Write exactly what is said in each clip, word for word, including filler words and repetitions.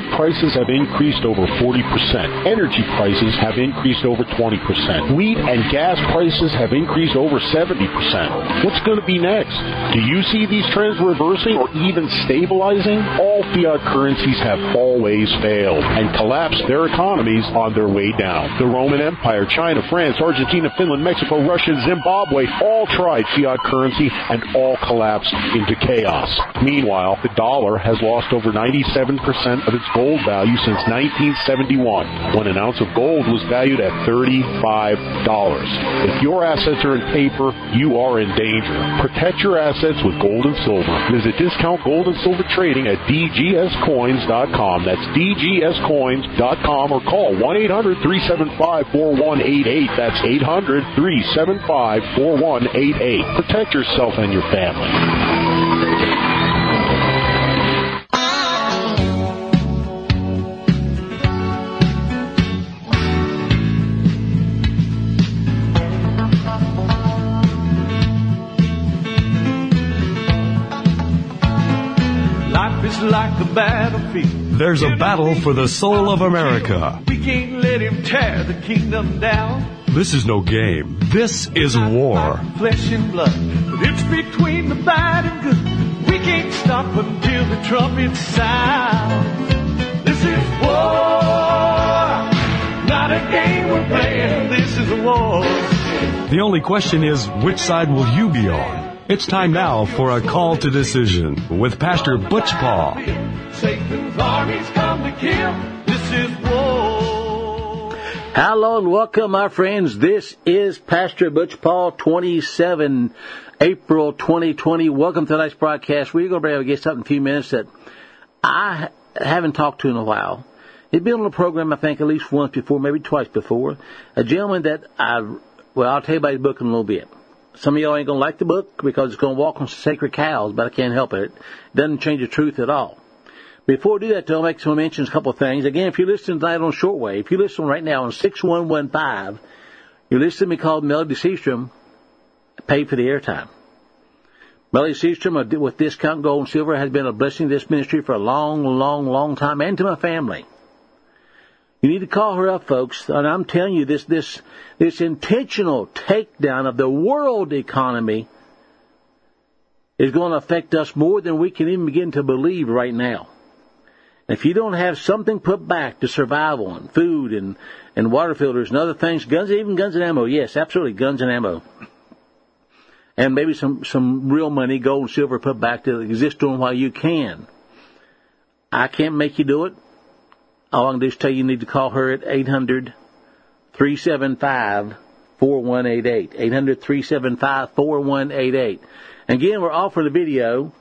Food prices have increased over forty percent. Energy prices have increased over twenty percent. Wheat and gas prices have increased over seventy percent. What's going to be next? Do you see these trends reversing or even stabilizing? All fiat currencies have always failed and collapsed their economies on their way down. The Roman Empire, China, France, Argentina, Finland, Mexico, Russia, Zimbabwe all tried fiat currency and all collapsed into chaos. Meanwhile, the dollar has lost over ninety-seven percent of its gold value since nineteen seventy-one, when an ounce of gold was valued at thirty-five dollars. If your assets are in paper, you are in danger. Protect your assets with gold and silver. Visit Discount Gold and Silver Trading at D G S coins dot com. That's D G S coins dot com, or call one eight hundred three seven five four one eight eight. That's eight hundred three seven five four one eight eight. Protect yourself and your family. Like a battlefield. There's a battle for the soul of America. We can't let him tear the kingdom down. This is no game. This is war. Flesh and blood, but it's between the bad and good. We can't stop until the trumpet sound. This is war, not a game we're playing. This is a war. The only question is, which side will you be on? It's time now for a call to decision with Pastor Butch Paul. Satan's armies come to kill. This is war. Hello and welcome, my friends. This is Pastor Butch Paul, twenty-seven April twenty twenty. Welcome to tonight's broadcast. We're going to be able to get something in a few minutes that I haven't talked to in a while. He's been on the program, I think, at least once before, maybe twice before. A gentleman that I, well, I'll tell you about his book in a little bit. Some of y'all ain't going to like the book because it's going to walk on sacred cows, but I can't help it. It doesn't change the truth at all. Before I do that, though, I'll make some mentions, a couple of things. Again, if you're listening tonight on shortwave, if you listen right now on six one one five, you're listening to me called Melody Seastrom, paid for the airtime. Melody Seastrom, with Discount Gold and Silver, has been a blessing to this ministry for a long, long, long time, and to my family. You need to call her up, folks. And I'm telling you, this this this intentional takedown of the world economy is going to affect us more than we can even begin to believe right now. And if you don't have something put back to survive on, food and, and water filters and other things, guns, even guns and ammo, yes, absolutely, guns and ammo. And maybe some, some real money, gold and silver, put back to exist on while you can. I can't make you do it. All I can do is tell you you need to call her at eight hundred three seven five four one eight eight. eight hundred three seven five four one eight eight. Again, we're offering a video.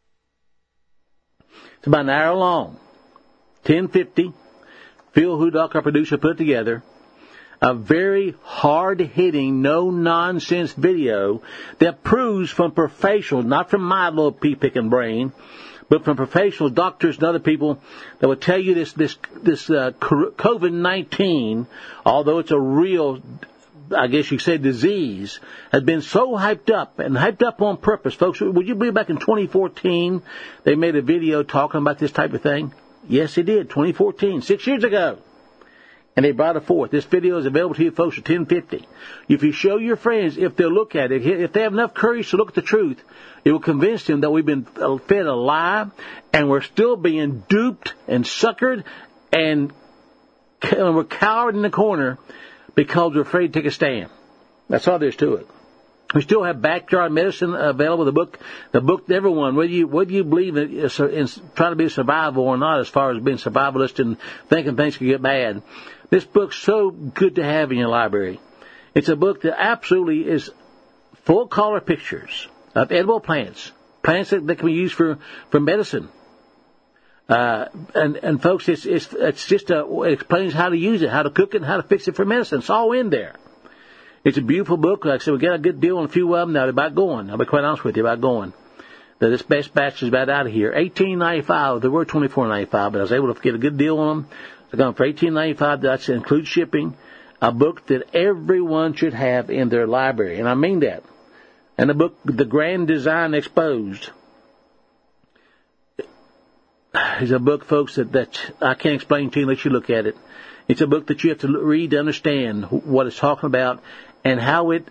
It's about an hour long. ten fifty. Phil Hudock, our producer, put it together. A very hard-hitting, no-nonsense video that proves from professionals, not from my little pea-picking brain, but from professional doctors and other people that will tell you this this this uh, COVID nineteen, although it's a real, I guess you could say, disease, has been so hyped up, and hyped up on purpose. Folks, would you believe back in twenty fourteen they made a video talking about this type of thing? Yes, they did, twenty fourteen, six years ago. And they brought it forth. This video is available to you folks at ten fifty. If you show your friends, if they'll look at it, if they have enough courage to look at the truth, it will convince them that we've been fed a lie and we're still being duped and suckered and we're cowered in the corner because we're afraid to take a stand. That's all there is to it. We still have backyard medicine available. The book, the book to everyone, whether you whether you believe in, in trying to be a survival or not, as far as being survivalist and thinking things can get bad. This book's so good to have in your library. It's a book that absolutely is full color pictures of edible plants, plants that, that can be used for for medicine. Uh, and and folks, it's it's it's just a, it explains how to use it, how to cook it, and how to fix it for medicine. It's all in there. It's a beautiful book. Like I said, we got a good deal on a few of them. Now they're about going. I'll be quite honest with you about going. Now, this best batch is about out of here. eighteen ninety-five. They were twenty-four ninety-five, but I was able to get a good deal on them. They're going for eighteen ninety-five. That includes shipping. A book that everyone should have in their library, and I mean that. And the book, The Grand Design Exposed. is a book, folks, that, that I can't explain to you unless you look at it. It's a book that you have to read to understand what it's talking about and how it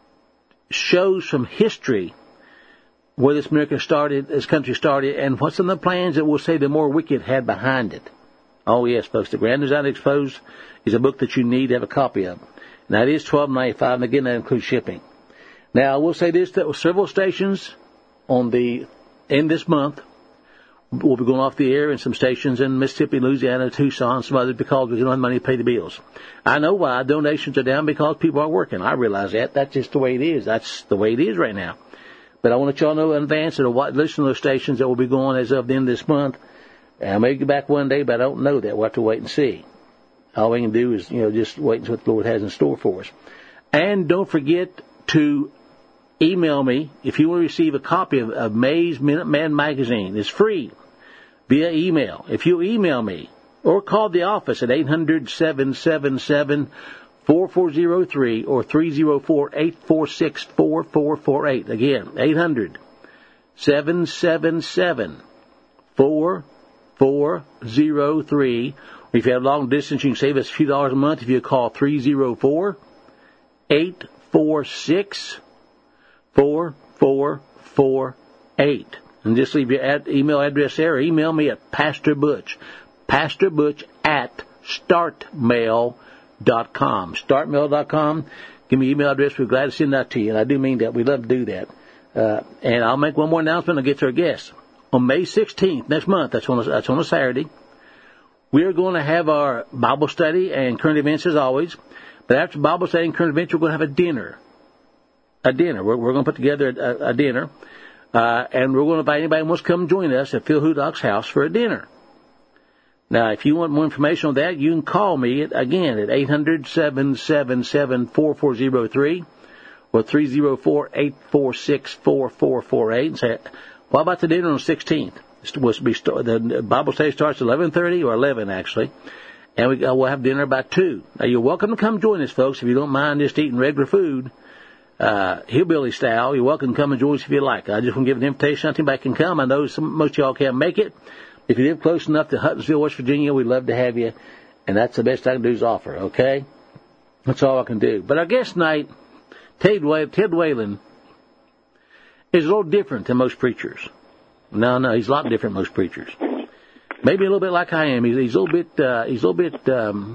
shows from history where this America started, this country started, and what some of the plans that we'll say the more wicked had behind it. Oh, yes, folks, The Grand Design Exposed is a book that you need to have a copy of. And that is twelve ninety-five, and again, that includes shipping. Now, I will say this, that several stations on the in this month will be going off the air, and some stations in Mississippi, Louisiana, Tucson, some others, because we don't have money to pay the bills. I know why. Donations are down because people are working. I realize that. That's just the way it is. That's the way it is right now. But I want to let y'all know in advance that I'll listen to those stations that will be going as of the end of this month. I may get back one day, but I don't know that. We'll have to wait and see. All we can do is, you know, just wait and see what the Lord has in store for us. And don't forget to email me if you want to receive a copy of, of May's Minute Man magazine. It's free via email. If you email me or call the office at eight hundred, seven seven seven, four four zero three or three oh four, eight four six, four four four eight. Again, eight hundred, seven seven seven, four four zero three. If you have long distance, you can save us a few dollars a month if you call three oh four, eight four six, four four four eight. And just leave your ad- email address there, or email me at Pastor Butch. Pastor Butch at startmail dot com. startmail dot com. Give me your email address. We're glad to send that to you. And I do mean that. We love to do that. Uh, and I'll make one more announcement and I'll get to our guests. On May sixteenth, next month, that's on a, that's on a Saturday, we're going to have our Bible study and current events as always. But after Bible study and current events, we're going to have a dinner. A dinner. We're, we're going to put together a, a dinner. Uh, and we're going to invite anybody who wants to come join us at Phil Hudok's house for a dinner. Now, if you want more information on that, you can call me, at, again, at eight hundred, seven seven seven, four four zero three or three oh four, eight four six, four four four eight and say, what about the dinner on the sixteenth? The Bible study starts at eleven thirty or eleven, actually, and we, uh, we'll have dinner about two. Now, you're welcome to come join us, folks, if you don't mind just eating regular food. Uh, hillbilly style, you're welcome to come and join us if you like. I just want to give an invitation. Not anybody can come. I know some, most of y'all can't make it. If you live close enough to Huttonville, West Virginia, we'd love to have you. And that's the best I can do is offer, okay? That's all I can do. But our guest tonight, Ted, Ted Whalen, is a little different than most preachers. No, no, he's a lot different than most preachers. Maybe a little bit like I am. He's, he's a little bit, uh, he's a little bit, um,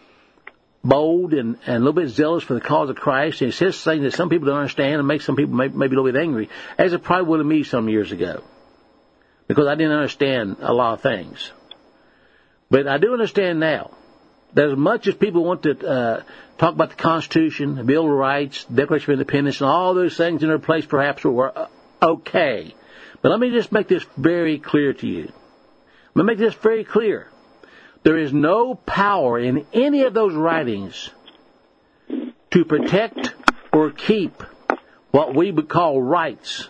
bold and, and a little bit zealous for the cause of Christ. And he says things that some people don't understand and make some people maybe, maybe a little bit angry, as it probably would have me some years ago, because I didn't understand a lot of things. But I do understand now that as much as people want to uh, talk about the Constitution, the Bill of Rights, Declaration of Independence, and all those things in their place perhaps were uh, okay. But let me just make this very clear to you. Let me make this very clear. There is no power in any of those writings to protect or keep what we would call rights.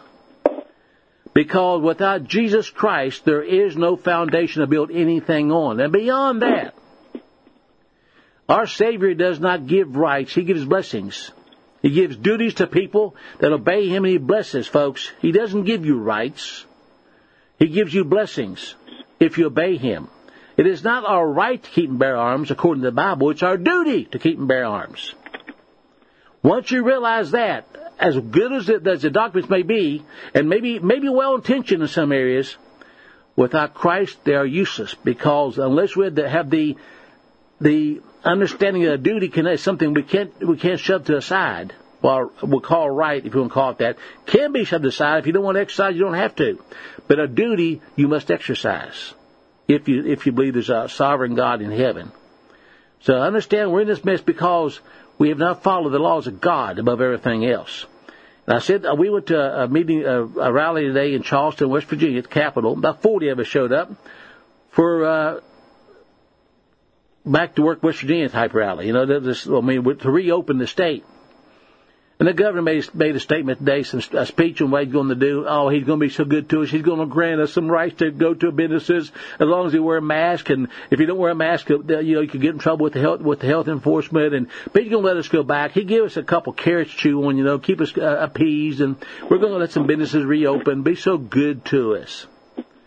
Because without Jesus Christ, there is no foundation to build anything on. And beyond that, our Savior does not give rights. He gives blessings. He gives duties to people that obey Him, and He blesses, folks. He doesn't give you rights. He gives you blessings if you obey Him. It is not our right to keep and bear arms, according to the Bible. It's our duty to keep and bear arms. Once you realize that, as good as, it, as the doctrines may be, and maybe maybe well-intentioned in some areas, without Christ they are useless. Because unless we have the the understanding of the duty, can something we can't we can't shove to the side. Well, we'll call right, if you want to call it that, can be shoved aside. If you don't want to exercise, you don't have to. But a duty you must exercise. If you if you believe there's a sovereign God in heaven. So understand we're in this mess because we have not followed the laws of God above everything else. And I said uh, we went to a meeting, a, a rally today in Charleston, West Virginia, at the Capitol. About forty of us showed up for uh, back to work West Virginia type rally. You know, this, I mean, to reopen the state. And the governor made, made a statement today, some, a speech on what he's going to do. Oh, he's going to be so good to us. He's going to grant us some rights to go to businesses as long as you wear a mask. And if you don't wear a mask, you know, you could get in trouble with the health, with the health enforcement. And but he's going to let us go back. He gave us a couple carrots to chew on, you know, keep us uh, appeased. And we're going to let some businesses reopen. Be so good to us.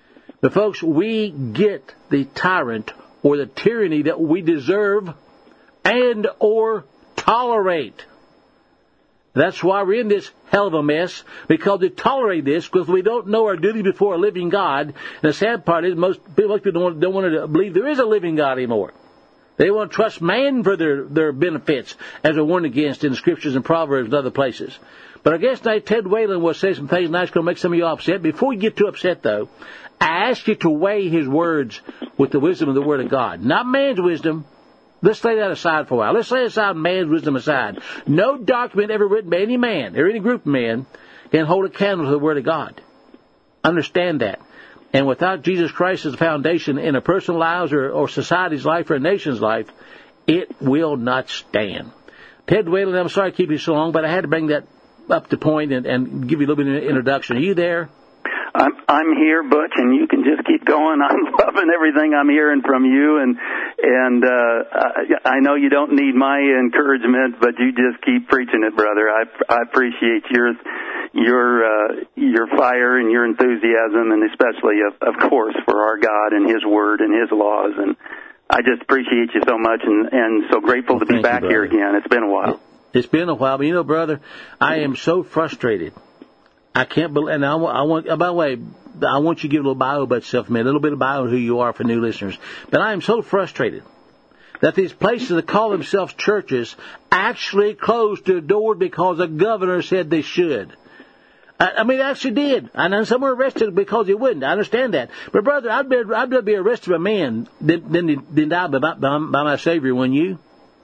But folks, we get the tyrant or the tyranny that we deserve and or tolerate. That's why we're in this hell of a mess, because we tolerate this because we don't know our duty before a living God. And the sad part is most people don't want, don't want to believe there is a living God anymore. They want to trust man for their, their benefits, as are warned against in the Scriptures and Proverbs and other places. But I guess tonight Ted Whalen will say some things that's going to make some of you upset. Before you get too upset, though, I ask you to weigh his words with the wisdom of the Word of God. Not man's wisdom. Let's lay that aside for a while. Let's lay aside man's wisdom aside. No document ever written by any man or any group of men can hold a candle to the Word of God. Understand that. And without Jesus Christ as a foundation in a person's lives or, or society's life or a nation's life, it will not stand. Ted Whalen, I'm sorry to keep you so long, but I had to bring that up to point and, and give you a little bit of an introduction. Are you there? I'm I'm here, Butch, and you can just keep going. I'm loving everything I'm hearing from you, and and uh, I know you don't need my encouragement, but you just keep preaching it, brother. I I appreciate your your uh, your fire and your enthusiasm, and especially, of, of course, for our God and His Word and His laws. And I just appreciate you so much, and, and so grateful well, to be back you, here again. It's been a while. It's been a while, but you know, brother, I am so frustrated. I can't believe, and I want, I want, by the way, I want you to give a little bio about yourself, man, a little bit of bio of who you are for new listeners. But I am so frustrated that these places that call themselves churches actually closed their doors because the governor said they should. I, I mean, they actually did. And some were arrested because they wouldn't. I understand that. But, brother, I'd, be, I'd rather be arrested by man than, than, than die by, by, by my Savior, wouldn't you?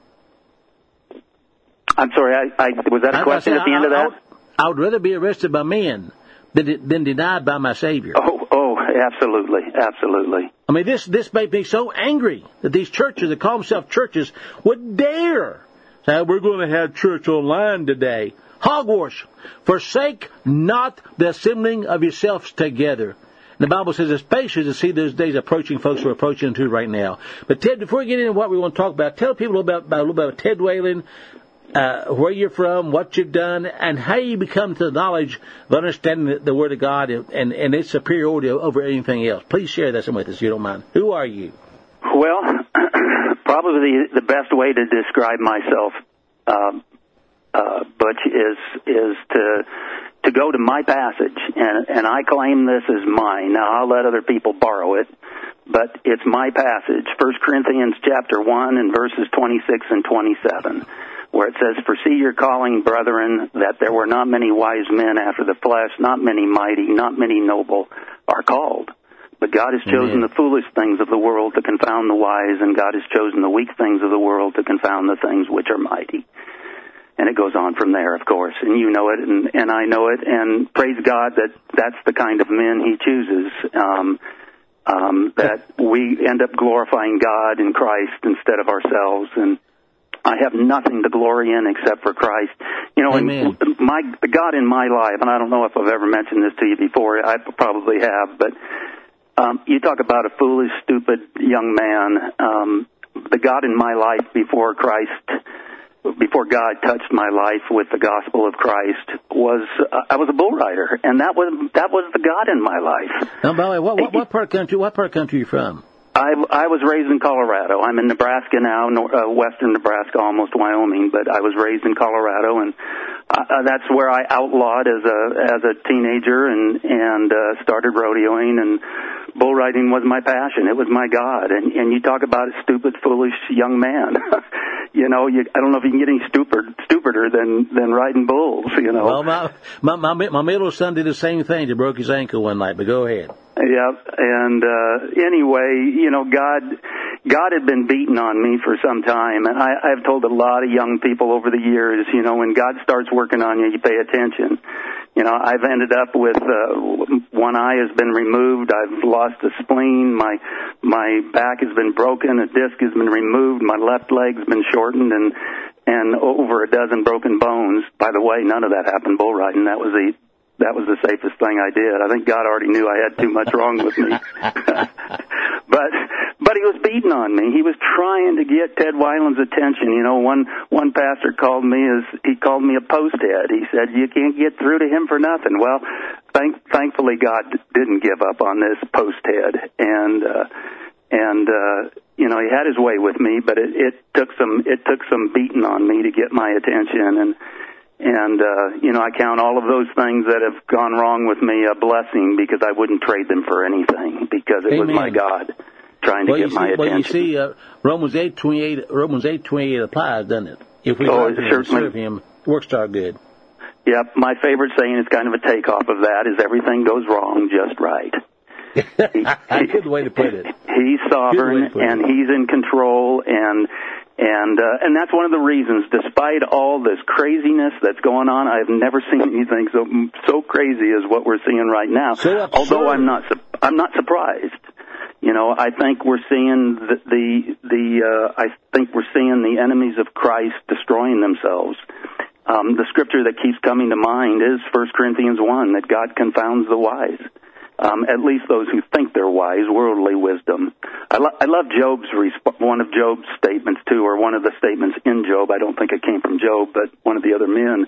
I'm sorry, I, I, was that a question said, at the I, end of that? I, I would rather be arrested by men than, than denied by my Savior. Oh, oh, absolutely, absolutely. I mean, this this made me so angry that these churches that call themselves churches would dare say, we're going to have church online today. Hogwash. Forsake not the assembling of yourselves together. And the Bible says it's patient to see those days approaching, folks are approaching into right now. But Ted, before we get into what we want to talk about, tell people a little, about, about, a little bit about Ted Whalen, Uh, where you're from, what you've done, and how you become to the knowledge of understanding the, the Word of God and, and, and its superiority over anything else. Please share that with us, if you don't mind. Who are you? Well, probably the best way to describe myself, um, uh, Butch, is is to to go to my passage, and, and I claim this as mine. Now, I'll let other people borrow it, but it's my passage, First Corinthians chapter one and verses twenty-six and twenty-seven. Where it says, "For see your calling, brethren, that there were not many wise men after the flesh, not many mighty, not many noble are called. But God has chosen Amen. The foolish things of the world to confound the wise, and God has chosen the weak things of the world to confound the things which are mighty." And it goes on from there, of course, and you know it, and, and I know it, and praise God that that's the kind of men He chooses, um, um, that we end up glorifying God in Christ instead of ourselves, and I have nothing to glory in except for Christ. You know, Amen. and my the God in my life, and I don't know if I've ever mentioned this to you before, I probably have, but um, you talk about a foolish, stupid young man. Um, the God in my life before Christ, before God touched my life with the gospel of Christ, was uh, I was a bull rider, and that was that was the God in my life. Now, by the way, what, what, what part of country? What part of country are you from? I, I was raised in Colorado. I'm in Nebraska now, nor, uh, western Nebraska, almost Wyoming, but I was raised in Colorado, and uh, that's where I outlawed as a as a teenager and and uh, started rodeoing, and bull riding was my passion. It was my God. And and you talk about a stupid, foolish young man. you know, you, I don't know if you can get any stupid stupider than than riding bulls. You know. Well, my my my, my middle son did the same thing. He broke his ankle one night. But go ahead. Yeah, and uh, anyway, you know, God, God had been beating on me for some time, and I, I've told a lot of young people over the years, you know, when God starts working on you, you pay attention. You know, I've ended up with uh, one eye has been removed. I've lost a spleen. My my back has been broken. A disc has been removed. My left leg's been shortened, and and over a dozen broken bones. By the way, none of that happened bull riding. That was the That was the safest thing I did. I think God already knew I had too much wrong with me. but but he was beating on me. He was trying to get Ted Whelan's attention. You know, one one pastor called me as he called me a post head. He said, "You can't get through to him for nothing." Well, thank, thankfully, God didn't give up on this post-head, and uh, and uh, you know, He had His way with me, but it, it took some it took some beating on me to get my attention, and and uh, you know, I count all of those things that have gone wrong with me a blessing, because I wouldn't trade them for anything, because it Amen. was my God trying to well, get you my see, attention. Well, you see, uh, Romans eight twenty eight Romans eight twenty eight applies, doesn't it? If we Oh, love Him and serve Him, works to our good. Yep, my favorite saying is kind of a takeoff of that, is everything goes wrong just right. Good way to put it. He's sovereign, put and it. He's in control, and and uh, and that's one of the reasons, despite all this craziness that's going on, I've never seen anything so so crazy as what we're seeing right now. So Although I'm not I'm not surprised. You know, I think we're seeing the the, the uh, I think we're seeing the enemies of Christ destroying themselves. Um, the scripture that keeps coming to mind is First Corinthians one, that God confounds the wise. Um, at least those who think they're wise, worldly wisdom. I, lo- I love Job's resp- one of Job's statements too, or one of the statements in Job. I don't think it came from Job, but one of the other men,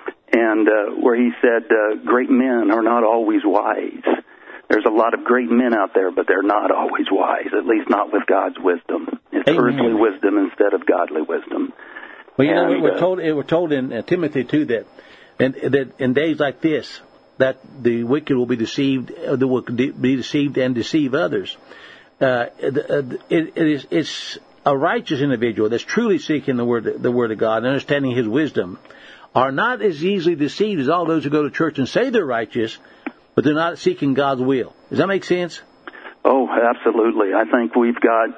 and uh, where he said, uh, "Great men are not always wise." There's a lot of great men out there, but they're not always wise. At least not with God's wisdom. It's Amen. earthly wisdom instead of godly wisdom. Well, you and, know, we're uh, told we're told in uh, Timothy too that, and that in days like this, that the wicked will be deceived, uh, the will de- be deceived and deceive others. Uh, it, it is it's a righteous individual that's truly seeking the word the word of God and understanding His wisdom are not as easily deceived as all those who go to church and say they're righteous, but they're not seeking God's will. Does that make sense? Oh, absolutely. I think we've got,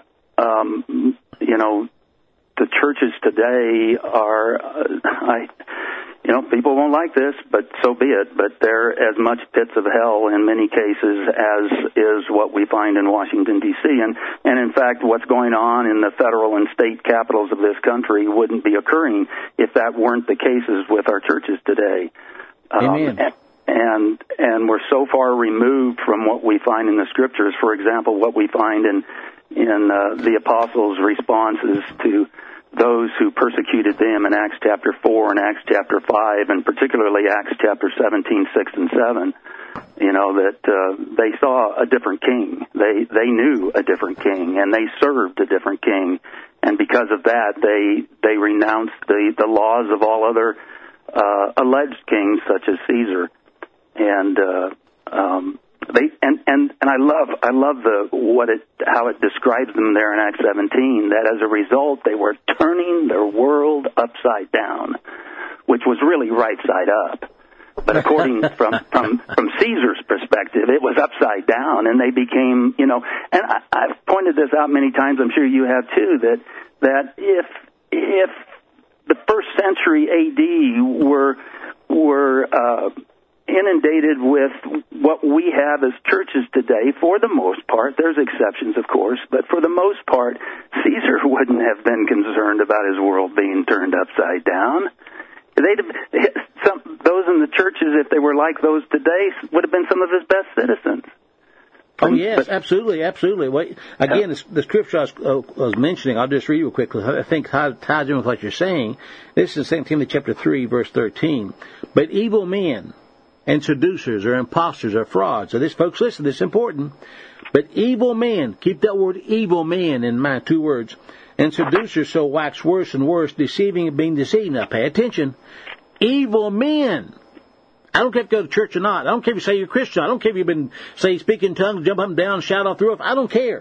um, you know, the churches today are, uh, I, you know, people won't like this, but so be it. But they're as much pits of hell in many cases as is what we find in Washington, D C And, and in fact, what's going on in the federal and state capitals of this country wouldn't be occurring if that weren't the cases with our churches today. Amen. Um, And and we're so far removed from what we find in the scriptures. For example, what we find in in uh, the apostles' responses to those who persecuted them in Acts chapter four and Acts chapter five, and particularly Acts chapter seventeen, six and seven. You know, that uh, they saw a different king. They they knew a different king, and they served a different king. And because of that, they they renounced the the laws of all other uh, alleged kings, such as Caesar. And uh, um, they and, and and I love I love the what it how it describes them there in Acts seventeen, that as a result they were turning their world upside down, which was really right side up. But according from from from Caesar's perspective, it was upside down, and they became, you know. And I, I've pointed this out many times. I'm sure you have too. That that if if the first century A D were were uh, inundated with what we have as churches today, for the most part, there's exceptions, of course, but for the most part, Caesar wouldn't have been concerned about his world being turned upside down. They'd have, some, those in the churches, if they were like those today, would have been some of his best citizens. Oh, yes, but, absolutely, absolutely. Wait, again, the, the scripture I was, uh, was mentioning, I'll just read real quick, because I think it ties in with what you're saying. This is Second Timothy chapter three, verse thirteen. But evil men and seducers or impostors or frauds. So this, folks, listen, this is important. But evil men, keep that word evil men in mind, two words, and seducers so wax worse and worse, deceiving and being deceived. Now, pay attention. Evil men. I don't care if you go to church or not. I don't care if you say you're a Christian. I don't care if you've been, say, speaking in tongues, jump up and down, shout off the roof. I don't care.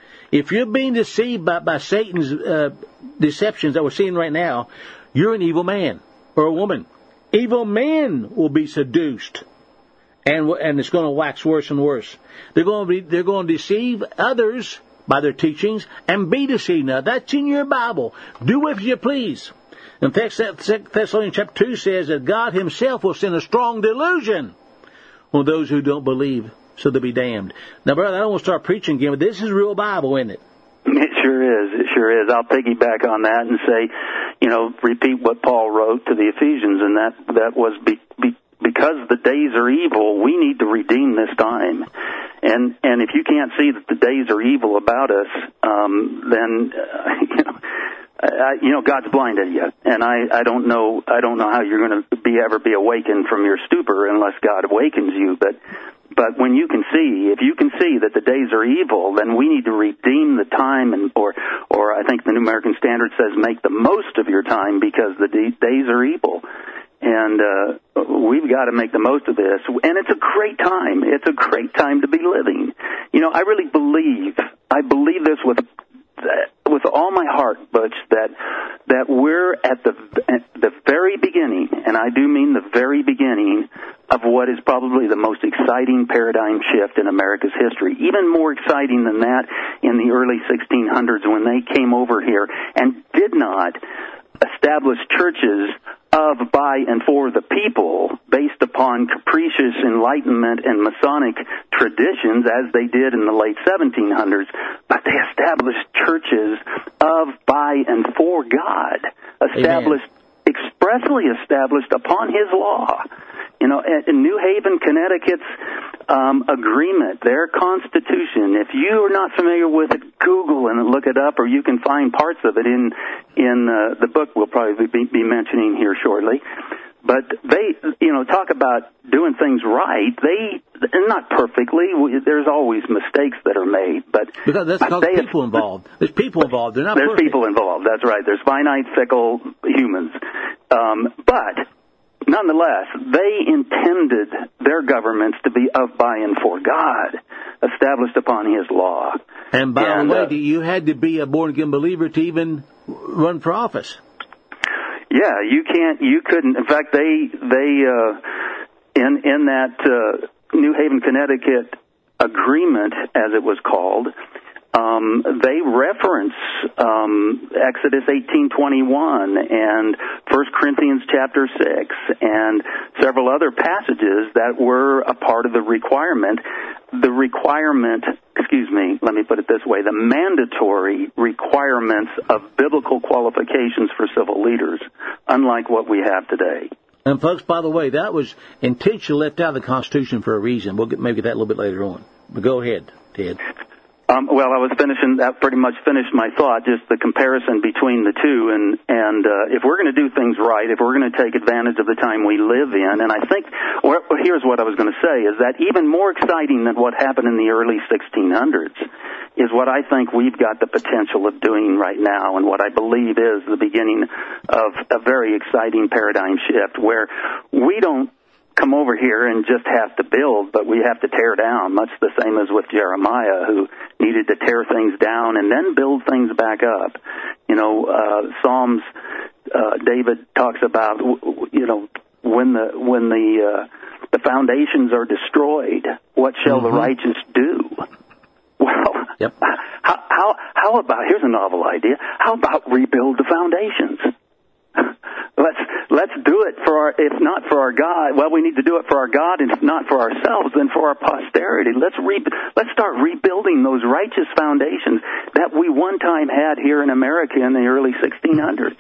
If you're being deceived by, by Satan's uh, deceptions that we're seeing right now, you're an evil man or a woman. Evil men will be seduced, and and it's going to wax worse and worse. They're going to be they're going to deceive others by their teachings and be deceived. Now that's in your Bible. Do with you please. In fact, Thessalonians chapter two says that God Himself will send a strong delusion on those who don't believe, so they'll be damned. Now, brother, I don't want to start preaching again, but this is real Bible, isn't it? It sure is. It sure is. I'll piggyback on that and say, you know, repeat what Paul wrote to the Ephesians, and that that was be, be, because the days are evil, we need to redeem this time. And and if you can't see that the days are evil about us, um, then uh, you know, I, you know, God's blinded you, and I, I don't know, I don't know how you're going to be ever be awakened from your stupor unless God awakens you. But, but when you can see, if you can see that the days are evil, then we need to redeem the time, and or, or I think the New American Standard says, make the most of your time because the d- days are evil. And uh, we've got to make the most of this. And it's a great time. It's a great time to be living. You know, I really believe, I believe this with with all my heart, Butch, that that we're at the at the very beginning, and I do mean the very beginning, of what is probably the most exciting paradigm shift in America's history. Even more exciting than that in the early sixteen hundreds when they came over here and did not establish churches of, by, and for the people based upon capricious Enlightenment and Masonic traditions as they did in the late seventeen hundreds, but they established churches of, by, and for God, established, Amen. expressly established upon His law. You know, in New Haven, Connecticut's um, agreement, their constitution, if you are not familiar with it, Google and look it up, or you can find parts of it in in uh, the book we'll probably be, be mentioning here shortly. But they, you know, talk about doing things right. They, and not perfectly. There's always mistakes that are made, but because that's because there's people involved. There's people involved. They're not. There's perfect. people involved. That's right. There's finite, fickle humans, um, but. Nonetheless, they intended their governments to be of, by, and for God, established upon His law. And by and, the way, uh, you had to be a born-again believer to even run for office. Yeah, you can't, you couldn't. In fact, they, they, uh, in, in that, uh, New Haven, Connecticut agreement, as it was called, Um, they reference um, Exodus eighteen twenty-one and First Corinthians chapter six and several other passages that were a part of the requirement. The requirement, excuse me, let me put it this way, the mandatory requirements of biblical qualifications for civil leaders, unlike what we have today. And folks, by the way, that was intentionally left out of the Constitution for a reason. We'll get maybe that a little bit later on. But go ahead, Ted. Um, well, I was finishing, that pretty much finished my thought, just the comparison between the two. And, and uh, if we're going to do things right, if we're going to take advantage of the time we live in, and I think, well, here's what I was going to say, is that even more exciting than what happened in the early sixteen hundreds is what I think we've got the potential of doing right now, and what I believe is the beginning of a very exciting paradigm shift where we don't come over here and just have to build, but we have to tear down, much the same as with Jeremiah, who needed to tear things down and then build things back up. You know, uh, Psalms, uh, David talks about, you know, when the, when the, uh, the foundations are destroyed, what shall mm-hmm. the righteous do? Well, yep. how, how, how about, here's a novel idea, how about rebuild the foundations? Let's let's do it for our, if not for our God, well, we need to do it for our God, and if not for ourselves, then for our posterity. Let's re, let's start rebuilding those righteous foundations that we one time had here in America in the early sixteen hundreds.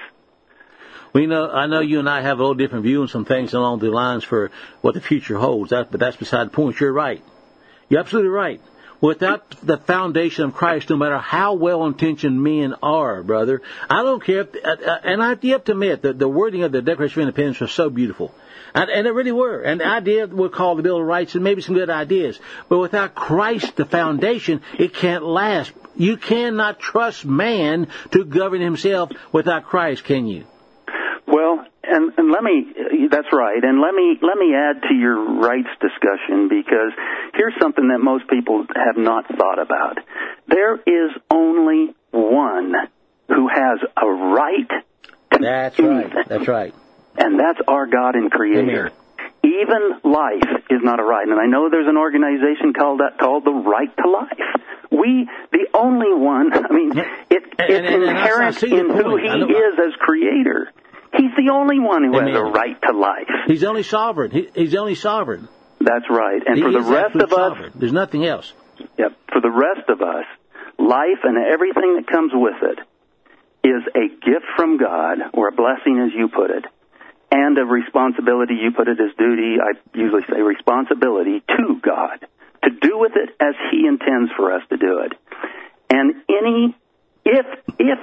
We know, I know you and I have a little different view on some things along the lines for what the future holds, that, but that's beside the point. You're right. You're absolutely right. Without the foundation of Christ, no matter how well-intentioned men are, brother, I don't care. If, and I have to admit that the wording of the Declaration of Independence was so beautiful. And, and it really were. And the idea we'll call the Bill of Rights and maybe some good ideas. But without Christ, the foundation, it can't last. You cannot trust man to govern himself without Christ, can you? Well, and, and let me, that's right, and let me, let me add to your rights discussion, because here's something that most people have not thought about. There is only one who has a right to That's anything. right, that's right. And that's our God and Creator. Amen. Even life is not a right. And I know there's an organization called that, called the Right to Life. We, the only one, I mean, it, it's and, and, inherent and in who He is as Creator. He's the only one who Amen. has a right to life. He's only sovereign. He, he's only sovereign. That's right. And he for the is rest of us, sovereign. There's nothing else. Yep. For the rest of us, life and everything that comes with it is a gift from God, or a blessing, as you put it, and a responsibility. You put it as duty. I usually say responsibility to God to do with it as He intends for us to do it. And any, if, if, and think about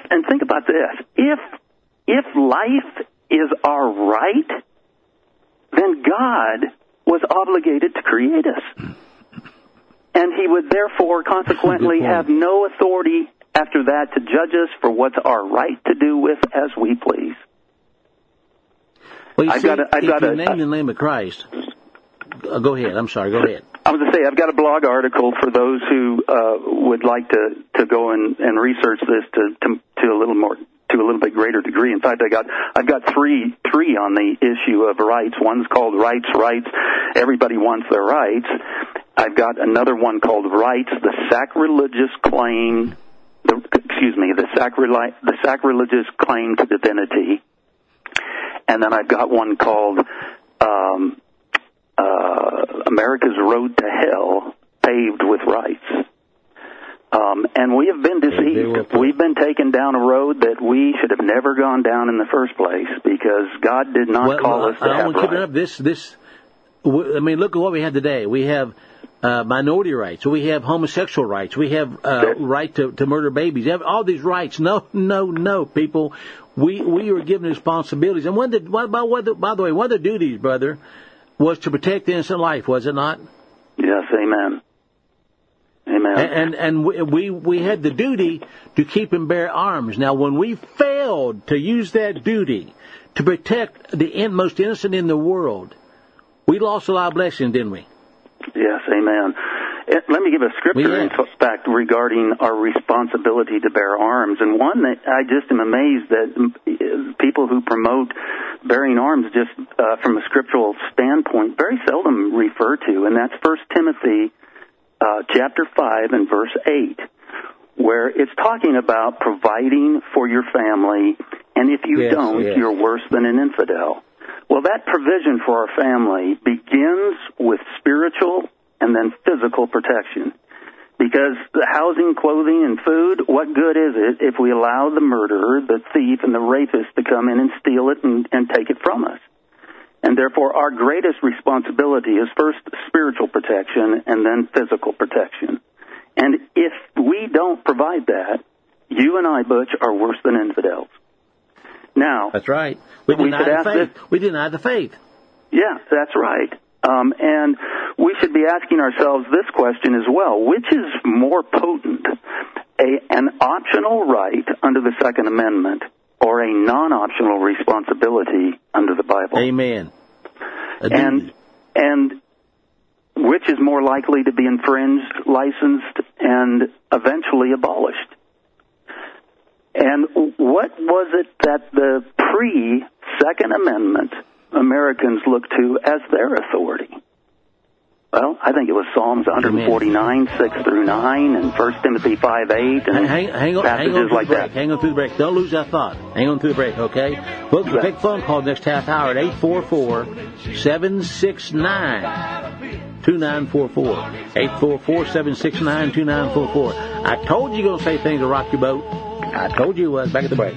about this. If if life is our right, then God was obligated to create us. And he would therefore consequently have no authority after that to judge us for what's our right to do with as we please. Well, you I've see, got a, I've if got you a, name the name of Christ, uh, go ahead. I'm sorry. Go ahead. I was going to say, I've got a blog article for those who uh, would like to, to go and, and research this to, to to a little more to a little bit greater degree. In fact, I got I've got three three on the issue of rights. One's called Rights, Rights. Everybody wants their rights. I've got another one called Rights, the sacrilegious claim. The, excuse me, the sacri- the sacrilegious claim to divinity. And then I've got one called um, uh, America's Road to Hell, Paved with Rights. Um, and we have been deceived. We've been taken down a road that we should have never gone down in the first place because God did not well, call well, us to I have want to keep it rights. up. This, this, I mean, look at what we have today. We have uh, minority rights. We have homosexual rights. We have uh, right to, to murder babies. We have all these rights. No, no, no, people. We we were given responsibilities. And one of the, by, by, by the way, one of the duties, brother, was to protect innocent life, was it not? Yes, amen. Amen. And and we we had the duty to keep and bear arms. Now, when we failed to use that duty to protect the most innocent in the world, we lost a lot of blessings, didn't we? Yes, amen. Let me give a scripture in fact regarding our responsibility to bear arms, and one that I just am amazed that people who promote bearing arms just uh, from a scriptural standpoint very seldom refer to, and that's First Timothy uh, chapter five and verse eight, where it's talking about providing for your family, and if you yes, don't, yes. you're worse than an infidel. Well, that provision for our family begins with spiritual and then physical protection. Because the housing, clothing, and food, what good is it if we allow the murderer, the thief, and the rapist to come in and steal it and, and take it from us? And therefore, our greatest responsibility is first spiritual protection and then physical protection. And if we don't provide that, you and I, Butch, are worse than infidels. Now, that's right. We deny we the faith. This, we deny the faith. Yeah, that's right. Um, and we should be asking ourselves this question as well. Which is more potent, a, an optional right under the Second Amendment or a non-optional responsibility under the Bible? Amen. And, and which is more likely to be infringed, licensed, and eventually abolished? And what was it that the pre-Second Amendment Americans look to as their authority? Well, I think it was Psalms one forty-nine, six through nine, and First Timothy five eight, and hang, hang on, passages hang on like that. Hang on through the break. Don't lose that thought. Hang on through the break, okay? Folks, we'll take a phone call next half hour at eight four four, seven six nine, two nine four four. eight four four, seven six nine, two nine four four. I told you you're going to say things to rock your boat. I told you it was. Back at the break.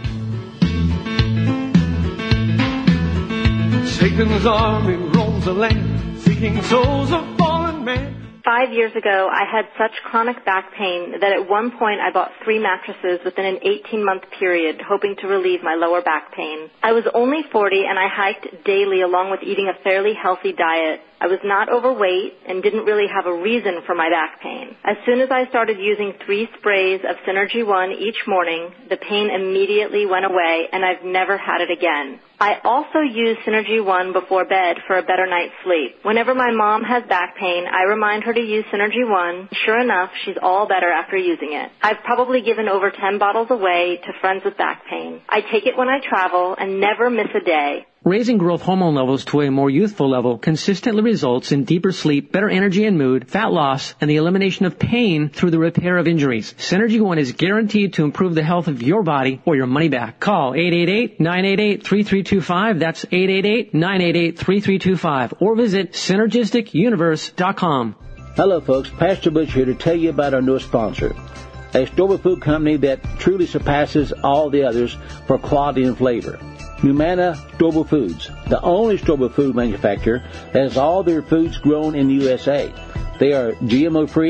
Satan's army roams the land, seeking souls of fallen men. Five years ago, I had such chronic back pain that at one point I bought three mattresses within an eighteen-month period, hoping to relieve my lower back pain. I was only forty, and I hiked daily along with eating a fairly healthy diet. I was not overweight and didn't really have a reason for my back pain. As soon as I started using three sprays of Synergy One each morning, the pain immediately went away, and I've never had it again. I also use Synergy One before bed for a better night's sleep. Whenever my mom has back pain, I remind her to use Synergy One. Sure enough, she's all better after using it. I've probably given over ten bottles away to friends with back pain. I take it when I travel and never miss a day. Raising growth hormone levels to a more youthful level consistently results in deeper sleep, better energy and mood, fat loss, and the elimination of pain through the repair of injuries. Synergy One is guaranteed to improve the health of your body or your money back. Call eight eight eight, nine eight eight, three three two five. That's eight eight eight, nine eight eight, three three two five. Or visit synergistic universe dot com. Hello, folks. Pastor Butch here to tell you about our newest sponsor, a store food company that truly surpasses all the others for quality and flavor. Humana Storable Foods, the only storable food manufacturer that has all their foods grown in the U S A. They are G M O-free,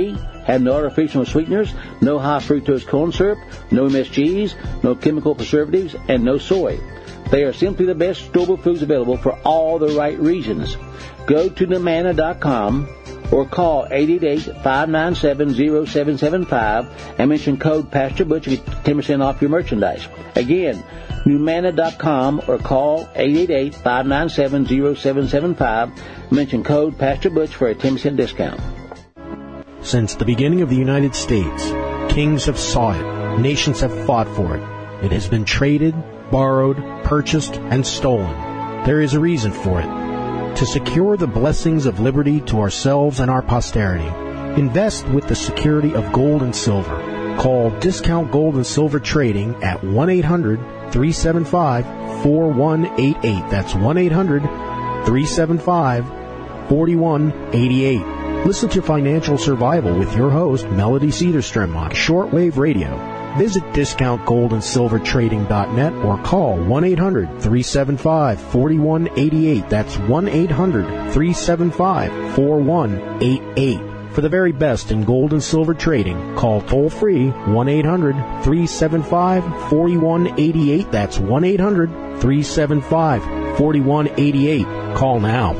have no artificial sweeteners, no high fructose corn syrup, no M S Gs, no chemical preservatives, and no soy. They are simply the best store-bought foods available for all the right reasons. Go to Numanna dot com or call eight eight eight, five nine seven, zero seven seven five and mention code Pastor Butch to get ten percent off your merchandise. Again, Numanna dot com or call eight eight eight, five nine seven, zero seven seven five. Mention code Pastor Butch for a ten percent discount. Since the beginning of the United States, kings have sought it, nations have fought for it. It has been traded, borrowed, purchased, and stolen. There is a reason for it. To secure the blessings of liberty to ourselves and our posterity, invest with the security of gold and silver. Call Discount Gold and Silver Trading at one eight hundred, three seven five, four one eight eight. That's one eight hundred, three seven five, four one eight eight. Listen to Financial Survival with your host, Melody Cedarstrom, on shortwave radio. Visit discount gold and silver trading dot net or call one eight hundred, three seven five, four one eight eight. That's one eight hundred, three seven five, four one eight eight. For the very best in gold and silver trading, call toll-free one eight hundred, three seven five, four one eight eight. That's one eight hundred, three seven five, four one eight eight. Call now.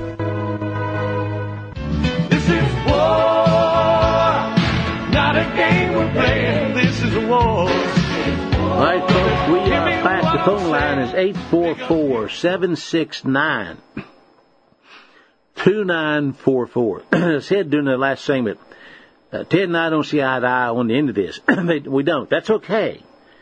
This is war, not a game we're playing. This is a war. All right, folks, we are back. The phone line is eight four four, seven six nine, two nine four four. I said during the last segment, uh, Ted and I don't see eye to eye on the end of this. We don't. That's okay.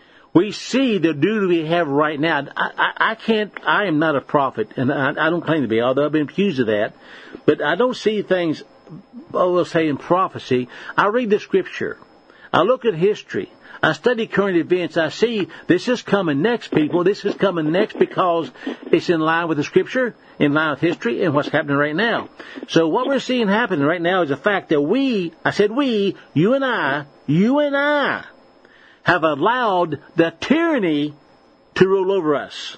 We see the duty we have right now. I, I, I can't, I am not a prophet, and I, I don't claim to be, although I've been accused of that. But I don't see things, oh, we'll say in prophecy. I read the scripture. I look at history. I study current events. I see this is coming next, people. This is coming next because it's in line with the scripture, in line with history, and what's happening right now. So what we're seeing happening right now is the fact that we, I said we, you and I, you and I, have allowed the tyranny to rule over us.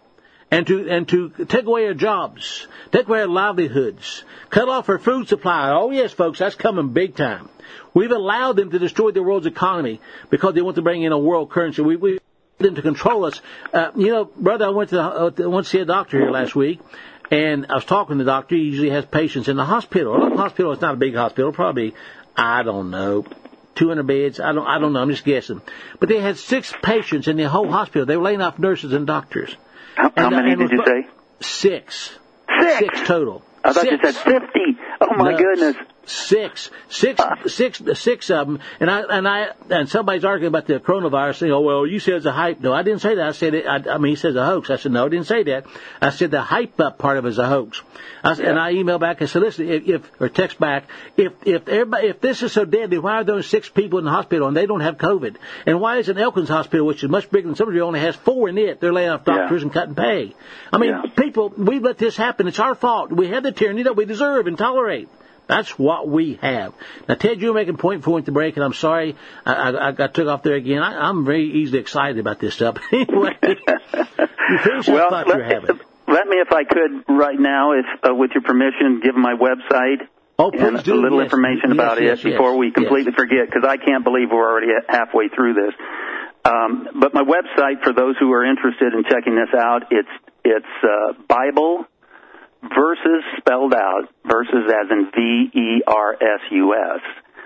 And to and to take away our jobs, take away our livelihoods, cut off our food supply. Oh, yes, folks, that's coming big time. We've allowed them to destroy the world's economy because they want to bring in a world currency. We, we them to control us. Uh, you know, brother, I went to uh, went to see a doctor here last week, and I was talking to the doctor. He usually has patients in the hospital. A little hospital, it's not a big hospital, probably, I don't know, two hundred beds. I don't, I don't know. I'm just guessing. But they had six patients in the whole hospital. They were laying off nurses and doctors. How, how and, many uh, did you say? Six. Six. Six total. I thought six. you said fifty. Oh my no, goodness. Six, six, six, six of them, and I and I and somebody's arguing about the coronavirus thing. Oh well, you said it's a hype. No, I didn't say that. I said it. I, I mean, he says a hoax. I said no, I didn't say that. I said the hype up part of it is a hoax. I, yeah. And I emailed back and said, listen, if, if or text back, if if everybody, if this is so deadly, why are those six people in the hospital and they don't have COVID? And why is an Elkins Hospital, which is much bigger than Summerville, only has four in it? They're laying off doctors yeah. and cutting pay. I mean, yeah. people, we let this happen. It's our fault. We have the tyranny that we deserve and tolerate. That's what we have. Now, Ted, you were making a point before we went to break, and I'm sorry I, I, I got took off there again. I, I'm very easily excited about this stuff. Anyway, you finish well, thought let, you're having. Let me, if I could, right now, if uh, with your permission, give my website oh, please and do. a little yes. information yes, about yes, it yes, before we yes. completely forget, because I can't believe we're already halfway through this. Um, but my website, for those who are interested in checking this out, it's it's uh, Bible Verses spelled out, verses as in V E R S U S,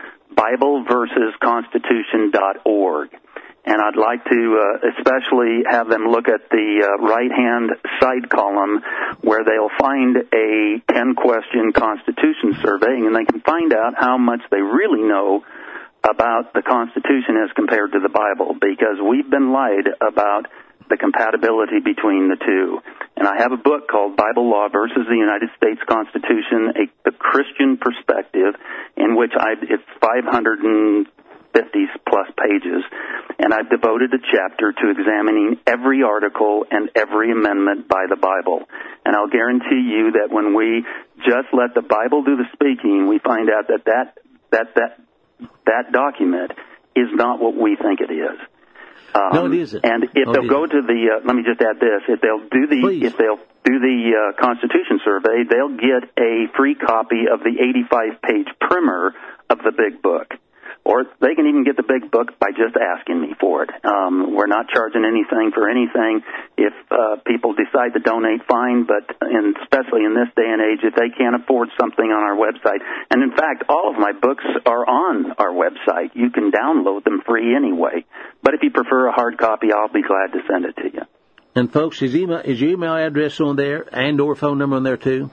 Bible Verses Constitution dot org. And I'd like to uh, especially have them look at the uh, right-hand side column where they'll find a ten-question Constitution survey, and they can find out how much they really know about the Constitution as compared to the Bible, because we've been lied about the compatibility between the two. And I have a book called Bible Law versus the United States Constitution, a, a Christian perspective, in which I, it's five hundred fifty plus pages, and I've devoted a chapter to examining every article and every amendment by the Bible. And I'll guarantee you that when we just let the Bible do the speaking, we find out that that, that, that, that document is not what we think it is. Um, no, it isn't. And if no, they'll go to the, uh, let me just add this, if they'll do the, Please. if they'll do the uh, Constitution survey, they'll get a free copy of the eighty-five page primer of the big book. Or they can even get the big book by just asking me for it. Um, we're not charging anything for anything. If uh, people decide to donate, fine, but in, especially in this day and age, if they can't afford something on our website, and in fact, all of my books are on our website. You can download them free anyway. But if you prefer a hard copy, I'll be glad to send it to you. And folks, is, email, is your email address on there and or phone number on there too?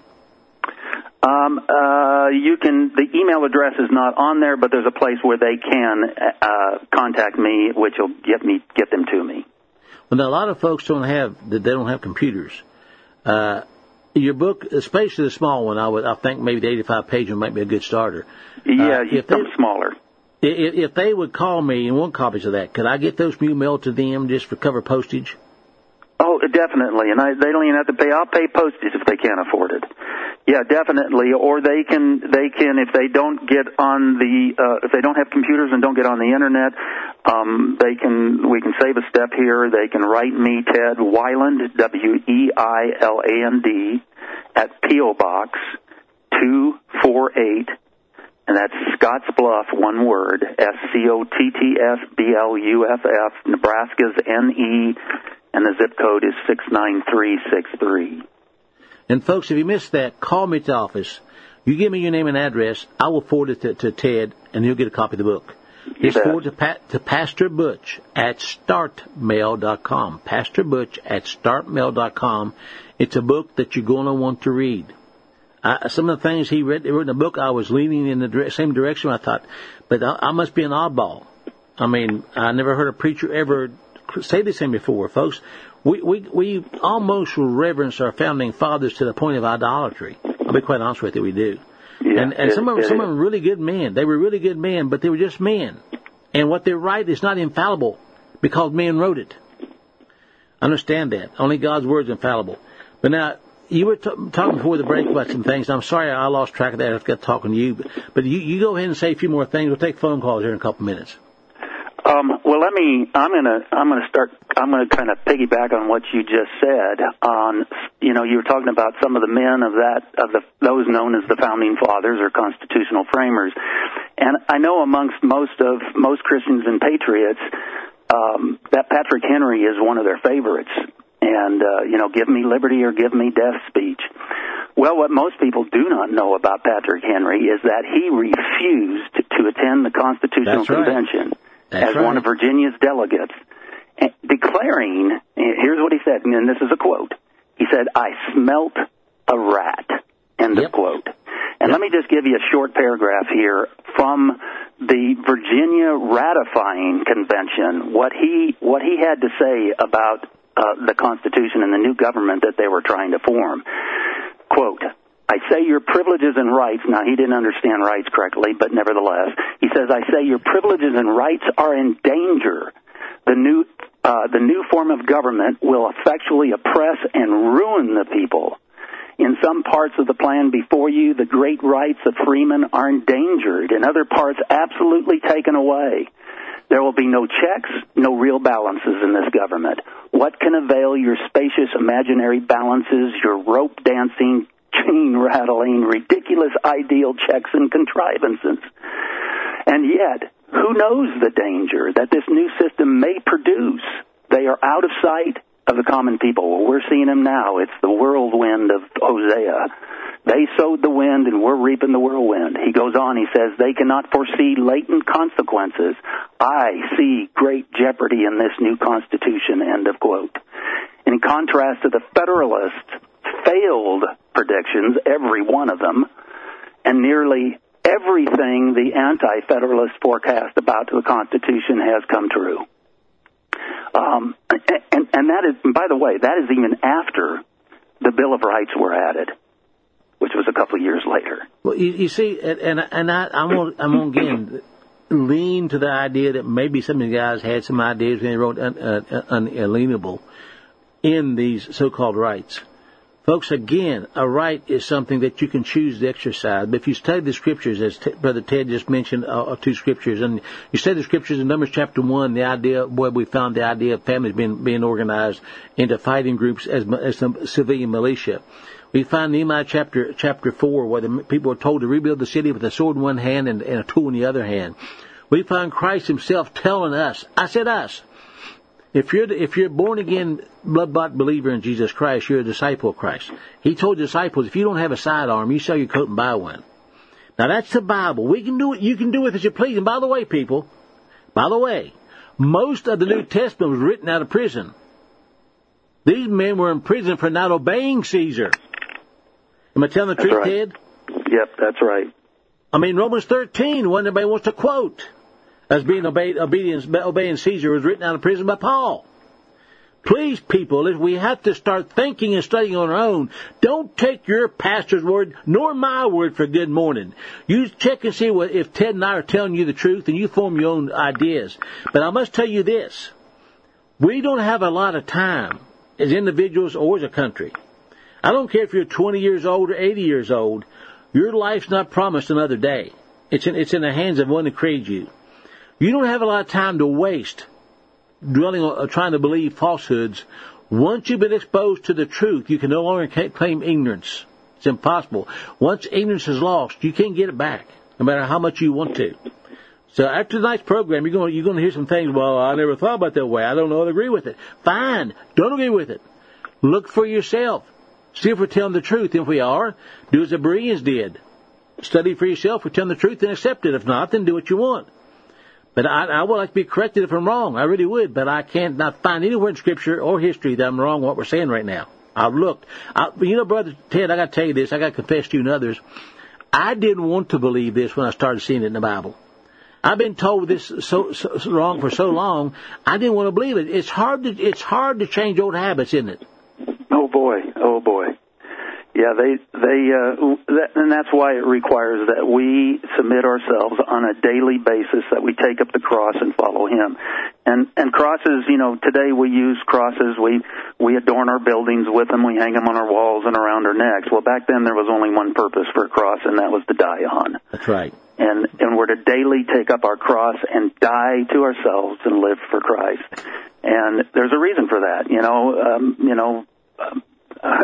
Um, uh, you can, the email address is not on there, but there's a place where they can, uh, contact me, which will get me, get them to me. Well, now, a lot of folks don't have, they don't have computers. Uh, your book, especially the small one, I would, I think maybe the eighty-five page one might be a good starter. Yeah, uh, if they, smaller. If, if they would call me and want copies of that, could I get those from you mailed to them just for cover postage? Oh, definitely, and I, they don't even have to pay. I'll pay postage if they can't afford it. Yeah, definitely. Or they can, they can, if they don't get on the, uh, if they don't have computers and don't get on the internet, um, they can, we can save a step here. They can write me, Ted Weiland, W E I L A N D, at P O Box two forty-eight, and that's Scotts Bluff, one word, S C O T T S B L U F F, Nebraska's N E, and the zip code is six nine three six three. And, folks, if you missed that, call me at the office. You give me your name and address. I will forward it to, to Ted, and he'll get a copy of the book. It's forward to, Pat, to Pastor Butch at startmail dot com. Pastor Butch at startmail dot com. It's a book that you're going to want to read. I, some of the things he read, he wrote in the book, I was leaning in the dire- same direction, I thought, but I, I must be an oddball. I mean, I never heard a preacher ever say this thing before, folks. We, we we almost reverence our founding fathers to the point of idolatry. I'll be quite honest with you, we do. Yeah, and and it, some of them, it, some of them were really good men. They were really good men, but they were just men. And what they write is not infallible because men wrote it. Understand that. Only God's word is infallible. But now, you were t- talking before the break about some things. I'm sorry I lost track of that. I've got talking to you. But, but you, you go ahead and say a few more things. We'll take phone calls here in a couple minutes. Um, well, let me. I'm gonna. I'm gonna start. I'm gonna kind of piggyback on what you just said. On, you know, you were talking about some of the men of that of the those known as the founding fathers or constitutional framers, and I know amongst most of most Christians and patriots um, that Patrick Henry is one of their favorites. And uh, you know, give me liberty or give me death speech. Well, what most people do not know about Patrick Henry is that he refused to attend the Constitutional That's right. Convention. That's as right. one of Virginia's delegates, declaring, here's what he said, and this is a quote. He said, "I smelt a rat," end yep. of quote. And yep. let me just give you a short paragraph here from the Virginia ratifying convention, what he, what he had to say about uh, the Constitution and the new government that they were trying to form. Quote, "I say your privileges and rights," now he didn't understand rights correctly, but nevertheless, he says, "I say your privileges and rights are in danger. The new, uh, the new form of government will effectually oppress and ruin the people. In some parts of the plan before you, the great rights of freemen are endangered. In other parts, absolutely taken away. There will be no checks, no real balances in this government. What can avail your spacious imaginary balances, your rope dancing, chain rattling, ridiculous ideal checks and contrivances? And yet, who knows the danger that this new system may produce? They are out of sight of the common people. Well, we're seeing them now. It's the whirlwind of Hosea. They sowed the wind and we're reaping the whirlwind." He goes on, he says, "They cannot foresee latent consequences. I see great jeopardy in this new Constitution," end of quote. In contrast to the Federalists' failed predictions, every one of them, and nearly everything the anti-Federalists forecast about the Constitution has come true. Um, and, and that is, by the way, that is even after the Bill of Rights were added, which was a couple of years later. Well, you, you see, and and, and I, I'm on, I'm on again lean to the idea that maybe some of the guys had some ideas when they wrote un, uh, unalienable in these so-called rights. Folks, again, a right is something that you can choose to exercise. But if you study the scriptures, as T- Brother Ted just mentioned, uh, two scriptures, and you study the scriptures in Numbers chapter one, the idea where we found the idea of families being being organized into fighting groups as as some civilian militia. We find Nehemiah chapter chapter four, where the people are told to rebuild the city with a sword in one hand and, and a tool in the other hand. we find Christ himself telling us, I said us, if you're, if you're born again, blood-bought believer in Jesus Christ, you're a disciple of Christ. He told the disciples, if you don't have a sidearm, you sell your coat and buy one. Now that's the Bible. We can do it, you can do it as you please. And by the way, people, by the way, most of the New Testament was written out of prison. These men were in prison for not obeying Caesar. Am I telling the That's truth, right. Ted? Yep, that's right. I mean, Romans thirteen, one anybody wants to quote as being obeyed, obedience, obeying Caesar, was written out of prison by Paul. Please, people, if we have to start thinking and studying on our own, don't take your pastor's word nor my word for good morning. You check and see what, if Ted and I are telling you the truth, and you form your own ideas. But I must tell you this. We don't have a lot of time as individuals or as a country. I don't care if you're twenty years old or eighty years old. Your life's not promised another day. It's in, it's in the hands of one who created you. You don't have a lot of time to waste dwelling on, uh, trying to believe falsehoods. Once you've been exposed to the truth, you can no longer claim ignorance. It's impossible. Once ignorance is lost, you can't get it back, no matter how much you want to. So after tonight's program, you're going, you're going to hear some things, well, I never thought about that way. I don't know how to agree with it. Fine. Don't agree with it. Look for yourself. See if we're telling the truth. If we are, do as the Bereans did. Study for yourself. We're telling the truth and accept it. If not, then do what you want. But I, I would like to be corrected if I'm wrong. I really would. But I can't not find anywhere in Scripture or history that I'm wrong what we're saying right now. I've looked. I, you know, Brother Ted, I got to tell you this. I got to confess to you and others. I didn't want to believe this when I started seeing it in the Bible. I've been told this so, so, so wrong for so long. I didn't want to believe it. It's hard to it's hard to change old habits, isn't it? Oh boy, oh boy. Yeah, they they uh, that, and that's why it requires that we submit ourselves on a daily basis, that we take up the cross and follow Him. And and crosses, you know, today we use crosses. We we adorn our buildings with them. We hang them on our walls and around our necks. Well, back then there was only one purpose for a cross, and that was to die on. That's right. And and we're to daily take up our cross and die to ourselves and live for Christ. And there's a reason for that. You know, um, you know. Um, uh,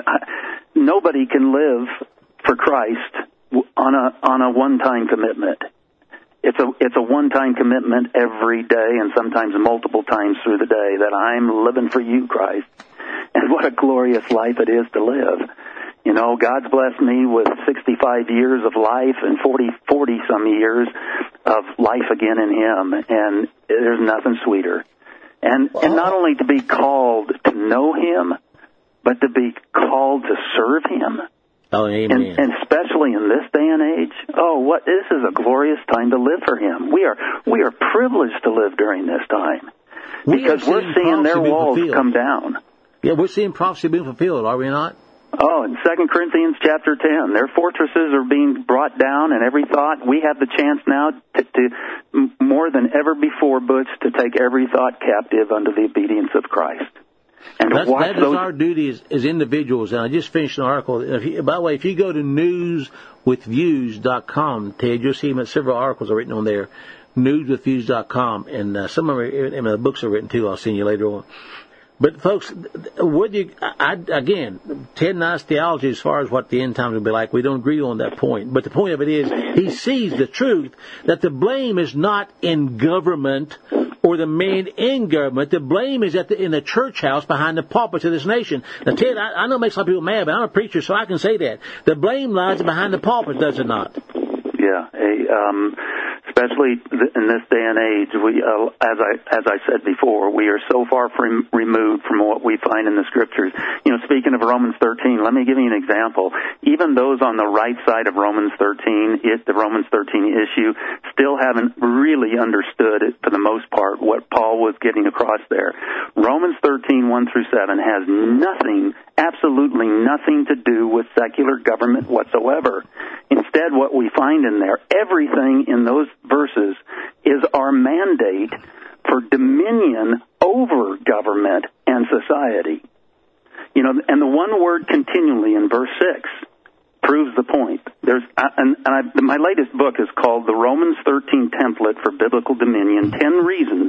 nobody can live for Christ on a on a one-time commitment. It's a it's a one-time commitment every day, and sometimes multiple times through the day, that I'm living for you, Christ. And what a glorious life it is to live. You know, God's blessed me with sixty-five years of life and forty, forty some years of life again in Him, and there's nothing sweeter. And wow. and not only to be called to know Him, but to be called to serve Him. Oh, amen. And, and especially in this day and age, oh, what this is a glorious time to live for Him. We are we are privileged to live during this time, we because we're seeing their walls come down. Yeah, we're seeing prophecy being fulfilled, are we not? Oh, in Second Corinthians chapter ten, their fortresses are being brought down, and every thought, we have the chance now to, to more than ever before, Butch, to take every thought captive under the obedience of Christ. And That's, watch that is those... our duty as, as individuals. And I just finished an article. If you, by the way, if you go to news with views dot com, Ted, you'll see several articles are written on there, news with views dot com, and uh, some of them are, and the books are written too. I'll send you later on. But folks, would you? I, again, Ted and I's theology as far as what the end times will be like, we don't agree on that point. But the point of it is, he sees the truth that the blame is not in government or the man in government. The blame is at the, in the church house behind the pulpits of this nation. Now, Ted, I, I know it makes a lot of people mad, but I'm a preacher, so I can say that. The blame lies behind the pulpit, does it not? Yeah, a, um, especially in this day and age, we, uh, as I as I said before, we are so far from, removed from what we find in the Scriptures. You know, speaking of Romans thirteen, let me give you an example. Even those on the right side of Romans thirteen, it, the Romans thirteen issue, still haven't really understood it, for the most part, what Paul was getting across there. Romans thirteen, one through seven has nothing, absolutely nothing to do with secular government whatsoever. Instead, what we find in there, everything in those verses is our mandate for dominion over government and society. You know, and the one word continually in verse six proves the point. There's, and, and I, my latest book is called The Romans thirteen Template for Biblical Dominion, ten Reasons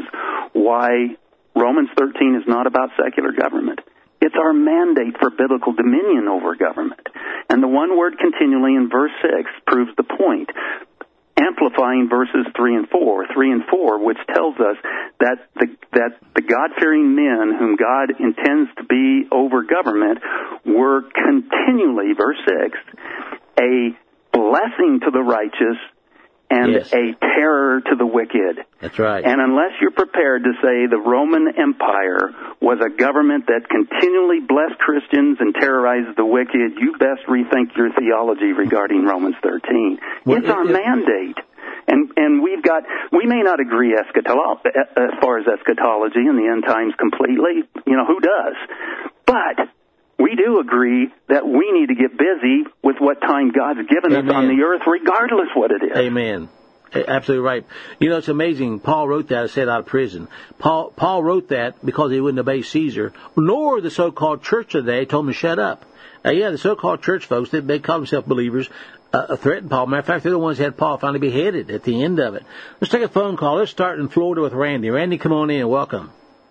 Why Romans thirteen is not about secular government. It's our mandate for biblical dominion over government. And the one word continually in verse six proves the point. amplifying verses three and four, three and four, which tells us that the that the God-fearing men whom God intends to be over government were continually, verse six, a blessing to the righteous and yes. a terror to the wicked. That's right. And unless you're prepared to say the Roman Empire was a government that continually blessed Christians and terrorized the wicked, you best rethink your theology regarding Romans thirteen. Well, it's our it, it, mandate. And and we've got, we may not agree eschatolo- as far as eschatology and the end times completely. You know, who does? But we do agree that we need to get busy with what time God's given Amen. us on the earth, regardless what it is. Amen. Absolutely right. You know, it's amazing. Paul wrote that, I said, out of prison. Paul Paul wrote that because he wouldn't obey Caesar, nor the so-called church today told him to shut up. Uh, yeah, the so-called church folks, they, they call themselves believers, uh, threatened Paul. Matter of fact, they're the ones that had Paul finally beheaded at the end of it. Let's take a phone call. Let's start in Florida with Randy. Randy, come on in and welcome.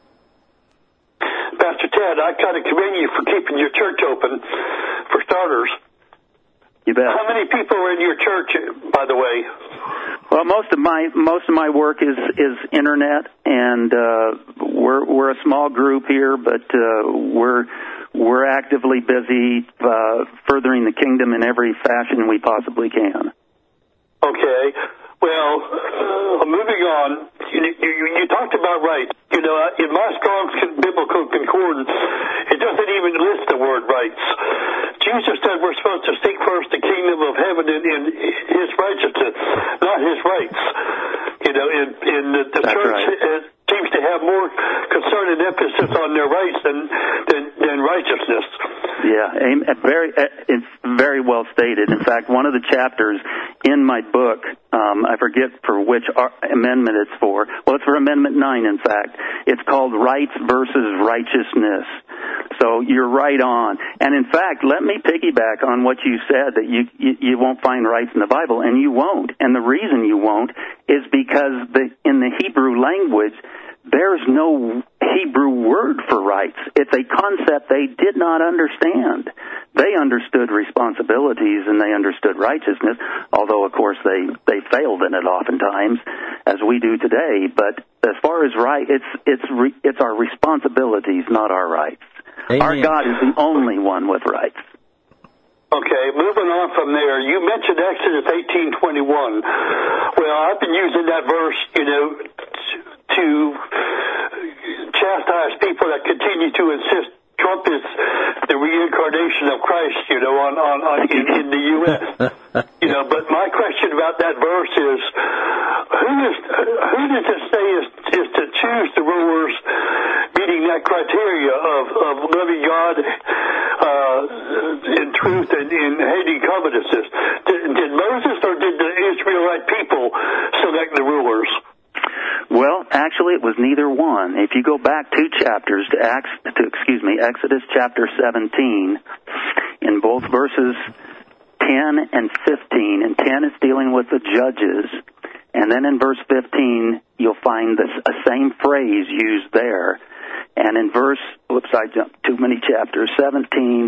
Pastor Ted, I kind of commend you for keeping your church open, for starters. You bet. How many people are in your church, by the way? Well, most of my most of my work is is internet, and uh, we're we're a small group here, but uh, we're we're actively busy uh, furthering the kingdom in every fashion we possibly can. Okay. Well, uh, moving on, you, you, you talked about rights. You know, in my Strong's Biblical Concordance, it doesn't even list the word rights. Jesus said we're supposed to seek first the kingdom of heaven and, and his righteousness, not his rights. You know, in, in the, the church right. seems to have more concern and emphasis on their rights than than, than righteousness. Yeah, very, it's very well stated. In fact, one of the chapters in my book, um, I forget for which amendment it's for. Well, it's for Amendment nine, in fact. It's called Rights versus Righteousness. So you're right on. And in fact, let me piggyback on what you said, that you, you, you won't find rights in the Bible, and you won't. And the reason you won't is because the, in the Hebrew language, there's no Hebrew word for rights. It's a concept they did not understand. They understood responsibilities and they understood righteousness, although, of course, they, they failed in it oftentimes, as we do today. But as far as right, it's it's re, it's our responsibilities, not our rights. Amen. Our God is the only one with rights. Okay, moving on from there, you mentioned Exodus eighteen twenty-one. Well, I've been using that verse, you know, to chastise people that continue to insist Trump is the reincarnation of Christ, you know, on, on, on in, in the U S You know, but my question about that verse is, who is who does it say is, is to choose the rulers meeting that criteria of, of loving God uh, in truth and in hating covetousness? Did, did Moses or did the Israelite people select the rulers? Well, actually, it was neither one. If you go back two chapters to, Acts, to excuse me, Exodus chapter seventeen, in both verses ten and fifteen, and ten is dealing with the judges, and then in verse fifteen, you'll find this a same phrase used there. And in verse, whoops, I jumped too many chapters, seventeen,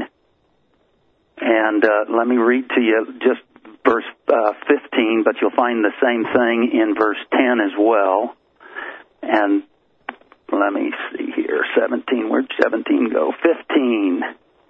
and uh, let me read to you just verse uh, fifteen, but you'll find the same thing in verse ten as well. And let me see here, seventeen, where'd seventeen go? fifteen.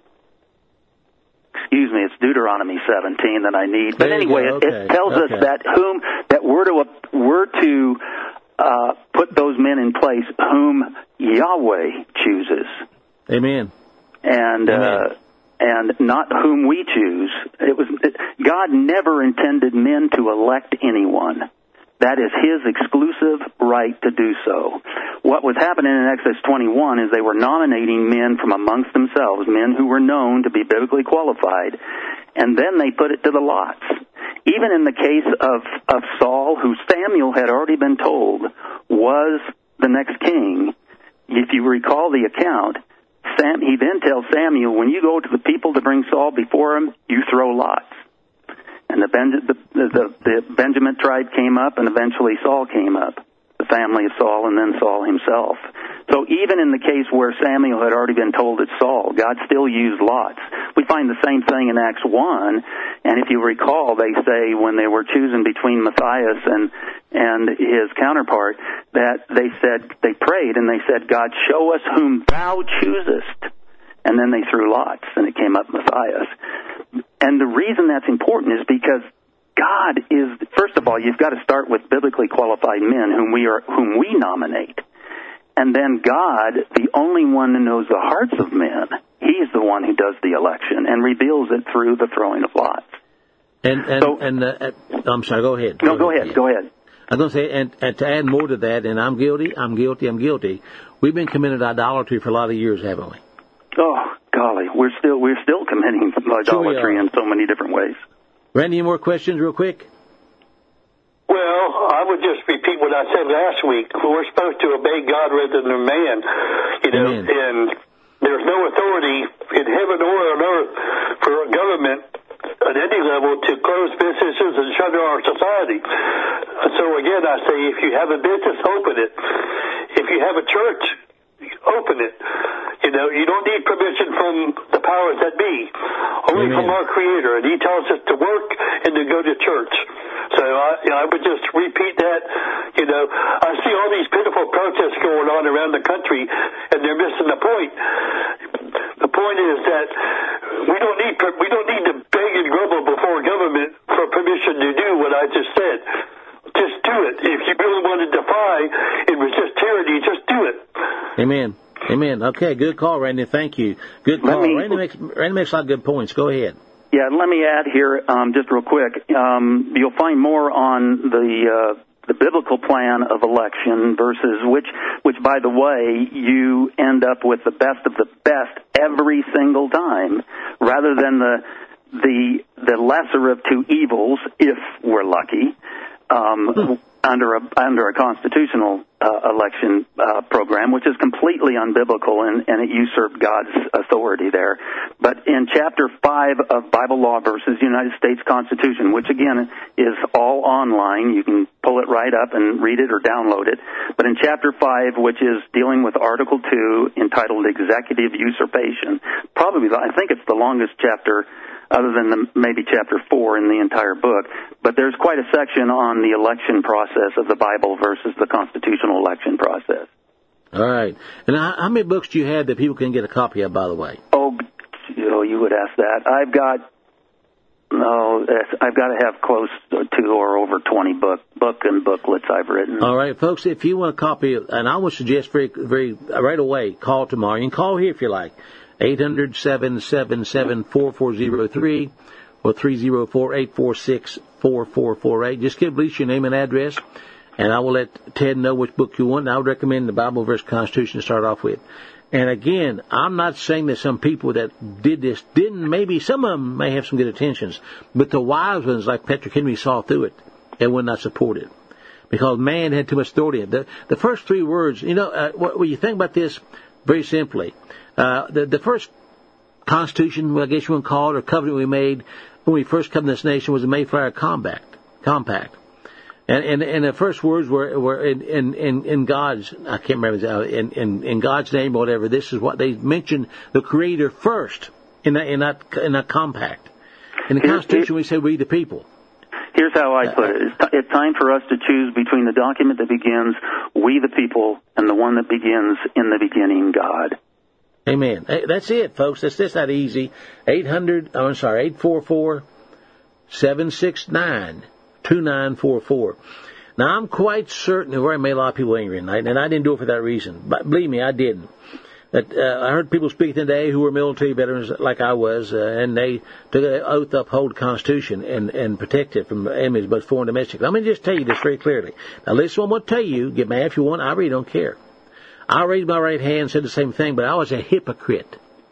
Excuse me, it's Deuteronomy seventeen that I need. But anyway, it, okay. it tells okay. us that whom that we're to we're to uh, put those men in place whom Yahweh chooses. Amen. And Amen. Uh, and not whom we choose. It was it, God never intended men to elect anyone. That is his exclusive right to do so. What was happening in Exodus twenty-one is they were nominating men from amongst themselves, men who were known to be biblically qualified, and then they put it to the lots. Even in the case of, of Saul, who Samuel had already been told was the next king, if you recall the account, Sam, he then tells Samuel, when you go to the people to bring Saul before him, you throw lots. And the, ben- the, the, the Benjamin tribe came up, and eventually Saul came up, the family of Saul, and then Saul himself. So even in the case where Samuel had already been told it's Saul, God still used lots. we find the same thing in Acts one. And if you recall, they say when they were choosing between Matthias and and his counterpart, that they said, they prayed and they said, God, show us whom thou choosest. And then they threw lots, and it came up Matthias. And the reason that's important is because God is, first of all, you've got to start with biblically qualified men whom we are, whom we nominate. And then God, the only one who knows the hearts of men, he's the one who does the election and reveals it through the throwing of lots. And, and, so, and uh, I'm sorry, go ahead. No, go, go ahead, ahead, go ahead. I'm going to say, and, and to add more to that, and I'm guilty, I'm guilty, I'm guilty, we've been committing idolatry for a lot of years, haven't we? Oh, golly, we're still we're still committing idolatry in so many different ways. Randy, any more questions real quick? Well, I would just repeat what I said last week. We're supposed to obey God rather than man, you know, Amen. and there's no authority in heaven or on earth for a government at any level to close businesses and shutter our society. So again, I say, if you have a business, open it. If you have a church, open it. You know, you don't need permission from the powers that be, only Amen. from our Creator, and He tells us to work and to go to church. So I, you know, I would just repeat that. You know, I see all these pitiful protests going on around the country, and they're missing the point. The point is that we don't need we don't need to beg and grumble before government for permission to do what I just said. Just do it. If you really want to defy and resist tyranny, just do it. Amen. Amen. Okay, good call, Randy. Thank you. Good call. Me, Randy makes Randy makes a lot of good points. Go ahead. Yeah, let me add here, um, just real quick. Um, you'll find more on the uh, the biblical plan of election versus which, which, by the way, you end up with the best of the best every single time, rather than the the the lesser of two evils, if we're lucky. Um, hmm. under a under a constitutional uh, election uh, program, which is completely unbiblical, and, and it usurped God's authority there. But in Chapter five of Bible Law versus United States Constitution, which again is all online, you can pull it right up and read it or download it. But in Chapter five, which is dealing with Article two, entitled Executive Usurpation, probably I think it's the longest chapter other than the, maybe chapter four in the entire book. But there's quite a section on the election process of the Bible versus the constitutional election process. All right. And how, how many books do you have that people can get a copy of, by the way? Oh, you know, you would ask that. I've got, no, I've got to have close to or over twenty book, book and booklets I've written. All right, folks, if you want a copy, and I would suggest very, very right away, call tomorrow. You can call here if you like. eight hundred, seven seven seven, four four zero three or three zero four, eight four six, four four four eight. Just give Lisa your name and address, and I will let Ted know which book you want. And I would recommend the Bible versus Constitution to start off with. And again, I'm not saying that some people that did this didn't, maybe some of them may have some good intentions, but the wise ones like Patrick Henry saw through it and would not support it because man had too much authority. The, the first three words, you know, uh, when you think about this very simply, Uh, the, the first Constitution, well, I guess you want to call it, or covenant we made when we first come to this nation was the Mayflower Compact. Compact. And, and, and the first words were, were in, in, in, in God's, I can't remember, in, in, in God's name or whatever. This is what they mentioned the Creator first in that, in that, in that compact. In the Constitution, we say we the people. Here's how I put it. It's, t- it's time for us to choose between the document that begins, we the people, and the one that begins, in the beginning, God. Amen. That's it, folks. It's just that easy. eight hundred, oh, I'm sorry, eight four four, seven six nine, two nine four four. Now, I'm quite certain that I made a lot of people angry tonight, and I didn't do it for that reason. But believe me, I didn't. That, uh, I heard people speak today who were military veterans like I was, uh, and they took an oath to uphold the Constitution and, and protect it from enemies, both foreign and domestic. Let me just tell you this very clearly. Now, listen, I'm going to tell you. Get mad if you want. I really don't care. I raised my right hand and said the same thing, but I was a hypocrite.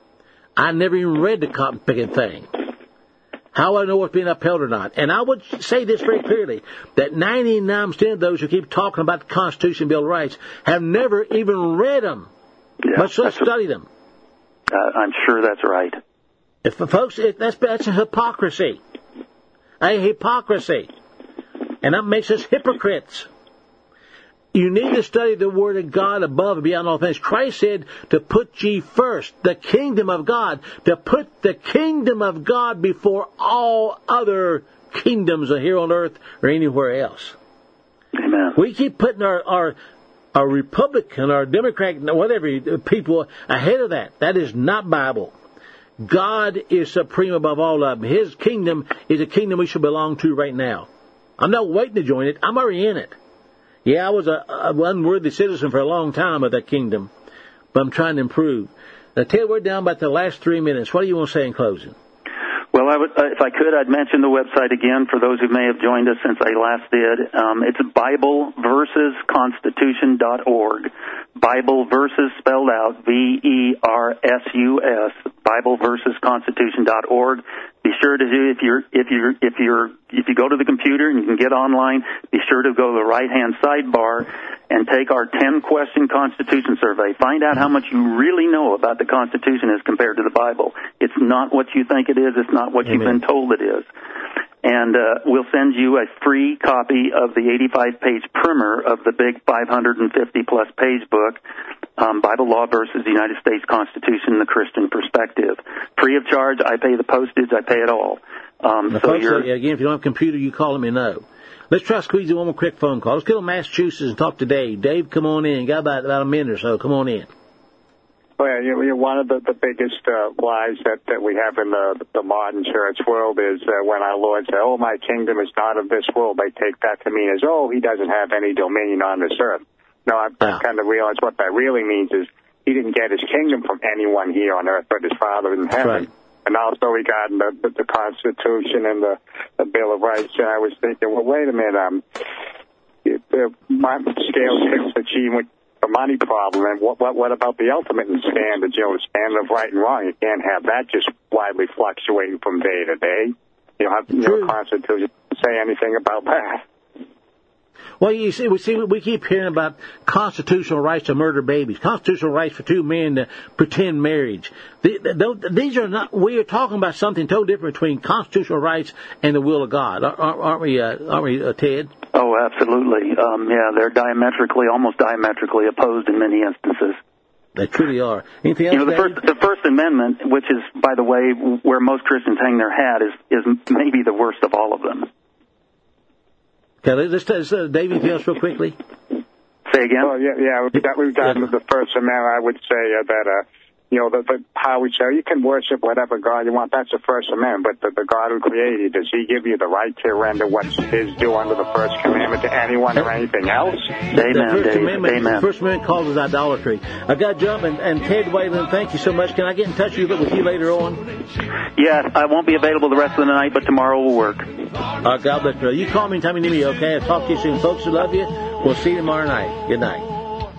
I never even read the cotton picking thing. How would I know what's being upheld or not? And I would say this very clearly, that ninety-nine percent of those who keep talking about the Constitution and Bill of Rights have never even read them, yeah, much less studied them. Uh, I'm sure that's right. If, folks, it, that's, that's a hypocrisy. A hypocrisy. And that makes us hypocrites. You need to study the Word of God above and beyond all things. Christ said to put ye first the kingdom of God, to put the kingdom of God before all other kingdoms here on earth or anywhere else. Amen. We keep putting our, our, our Republican, our Democrat, whatever people ahead of that. That is not Bible. God is supreme above all of them. His kingdom is a kingdom we should belong to right now. I'm not waiting to join it. I'm already in it. Yeah, I was a, a unworthy citizen for a long time of that kingdom, but I'm trying to improve. Now, Ted, we're down about the last three minutes. What do you want to say in closing? Well, I would, uh, if I could, I'd mention the website again for those who may have joined us since I last did. Um, it's Bible Versus Constitution dot org. Bible Versus spelled out V E R S U S. Bible Versus Constitution dot org. Be sure to do if you're if you're if you're if you go to the computer and you can get online. Be sure to go to the right hand sidebar and take our ten question Constitution survey. Find out how much you really know about the Constitution as compared to the Bible. It's not what you think it is. It's not what Amen. You've been told it is. And uh, we'll send you a free copy of the eighty-five page primer of the big five hundred fifty plus page book, um, Bible Law versus the United States Constitution, the Christian Perspective. Free of charge. I pay the postage. I pay it all. Um, now, so folks, you're, again, if you don't have a computer, you call me know. Let's try to squeeze in one more quick phone call. Let's go to Massachusetts and talk to Dave. Dave, come on in. You got about, about a minute or so. Come on in. Well, you know, one of the, the biggest uh, lies that, that we have in the, the modern church world is uh, when our Lord said, oh, my kingdom is not of this world, they take that to mean as, oh, he doesn't have any dominion on this earth. No, I've yeah. kind of realized what that really means is he didn't get his kingdom from anyone here on earth but his Father in heaven. Right. And also regarding the, the, the Constitution and the, the Bill of Rights, and I was thinking, well, wait a minute, um, if, if my scale tips achievement the money problem, and what, what what about the ultimate standard, you know, the standard of right and wrong? You can't have that just widely fluctuating from day to day. You don't have you know, Constitution to say anything about that. Well, you see, we see, we keep hearing about constitutional rights to murder babies, constitutional rights for two men to pretend marriage. These are not. We are talking about something totally different between constitutional rights and the will of God, aren't we? Uh, aren't we, uh, Ted? Oh, absolutely. Um, yeah, they're diametrically, almost diametrically opposed in many instances. They truly are. Anything else? You know, the First, the First Amendment, which is, by the way, where most Christians hang their hat, is is maybe the worst of all of them. Okay, let's, let's uh, Dave, anything else real quickly? Say again? Well, yeah, yeah, that we've done with the First Amendment. I would say uh, that, uh, you know, the, the, how we say you can worship whatever God you want. That's the First Amendment. But the, the God who created you, does he give you the right to render what's his due under the First Commandment to anyone or anything else? Amen, the First Dave. Amendment, Amen. The First Amendment causes idolatry. I've got to jump, and, and Ted Whalen, thank you so much. Can I get in touch with you, with you later on? Yes, I won't be available the rest of the night, but tomorrow will work. Uh, God bless you. You call me anytime you need me, okay? I'll talk to you soon. Folks who love you, we'll see you tomorrow night. Good night.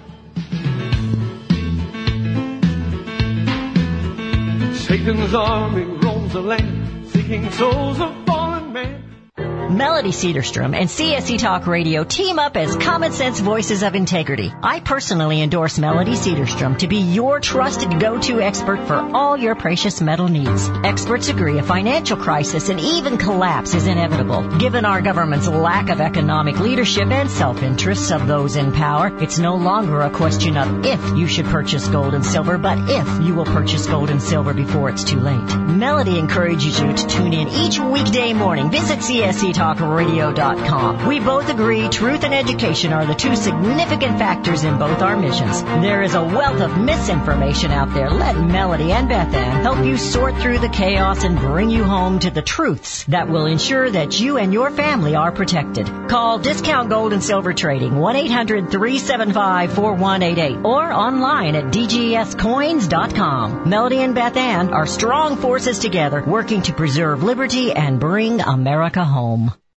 Satan's army roams the land, seeking souls of fallen men. Melody Cedarstrom and C S C Talk Radio team up as common sense voices of integrity. I personally endorse Melody Cedarstrom to be your trusted go-to expert for all your precious metal needs. Experts agree a financial crisis and even collapse is inevitable. Given our government's lack of economic leadership and self-interests of those in power, it's no longer a question of if you should purchase gold and silver, but if you will purchase gold and silver before it's too late. Melody encourages you to tune in each weekday morning. Visit C S C Talk Radio dot com. We both agree truth and education are the two significant factors in both our missions. There is a wealth of misinformation out there. Let Melody and Beth Ann help you sort through the chaos and bring you home to the truths that will ensure that you and your family are protected. Call Discount Gold and Silver Trading, one eight hundred three seven five four one eight eight, or online at D G S coins dot com. Melody and Beth Ann are strong forces together working to preserve liberty and bring America home.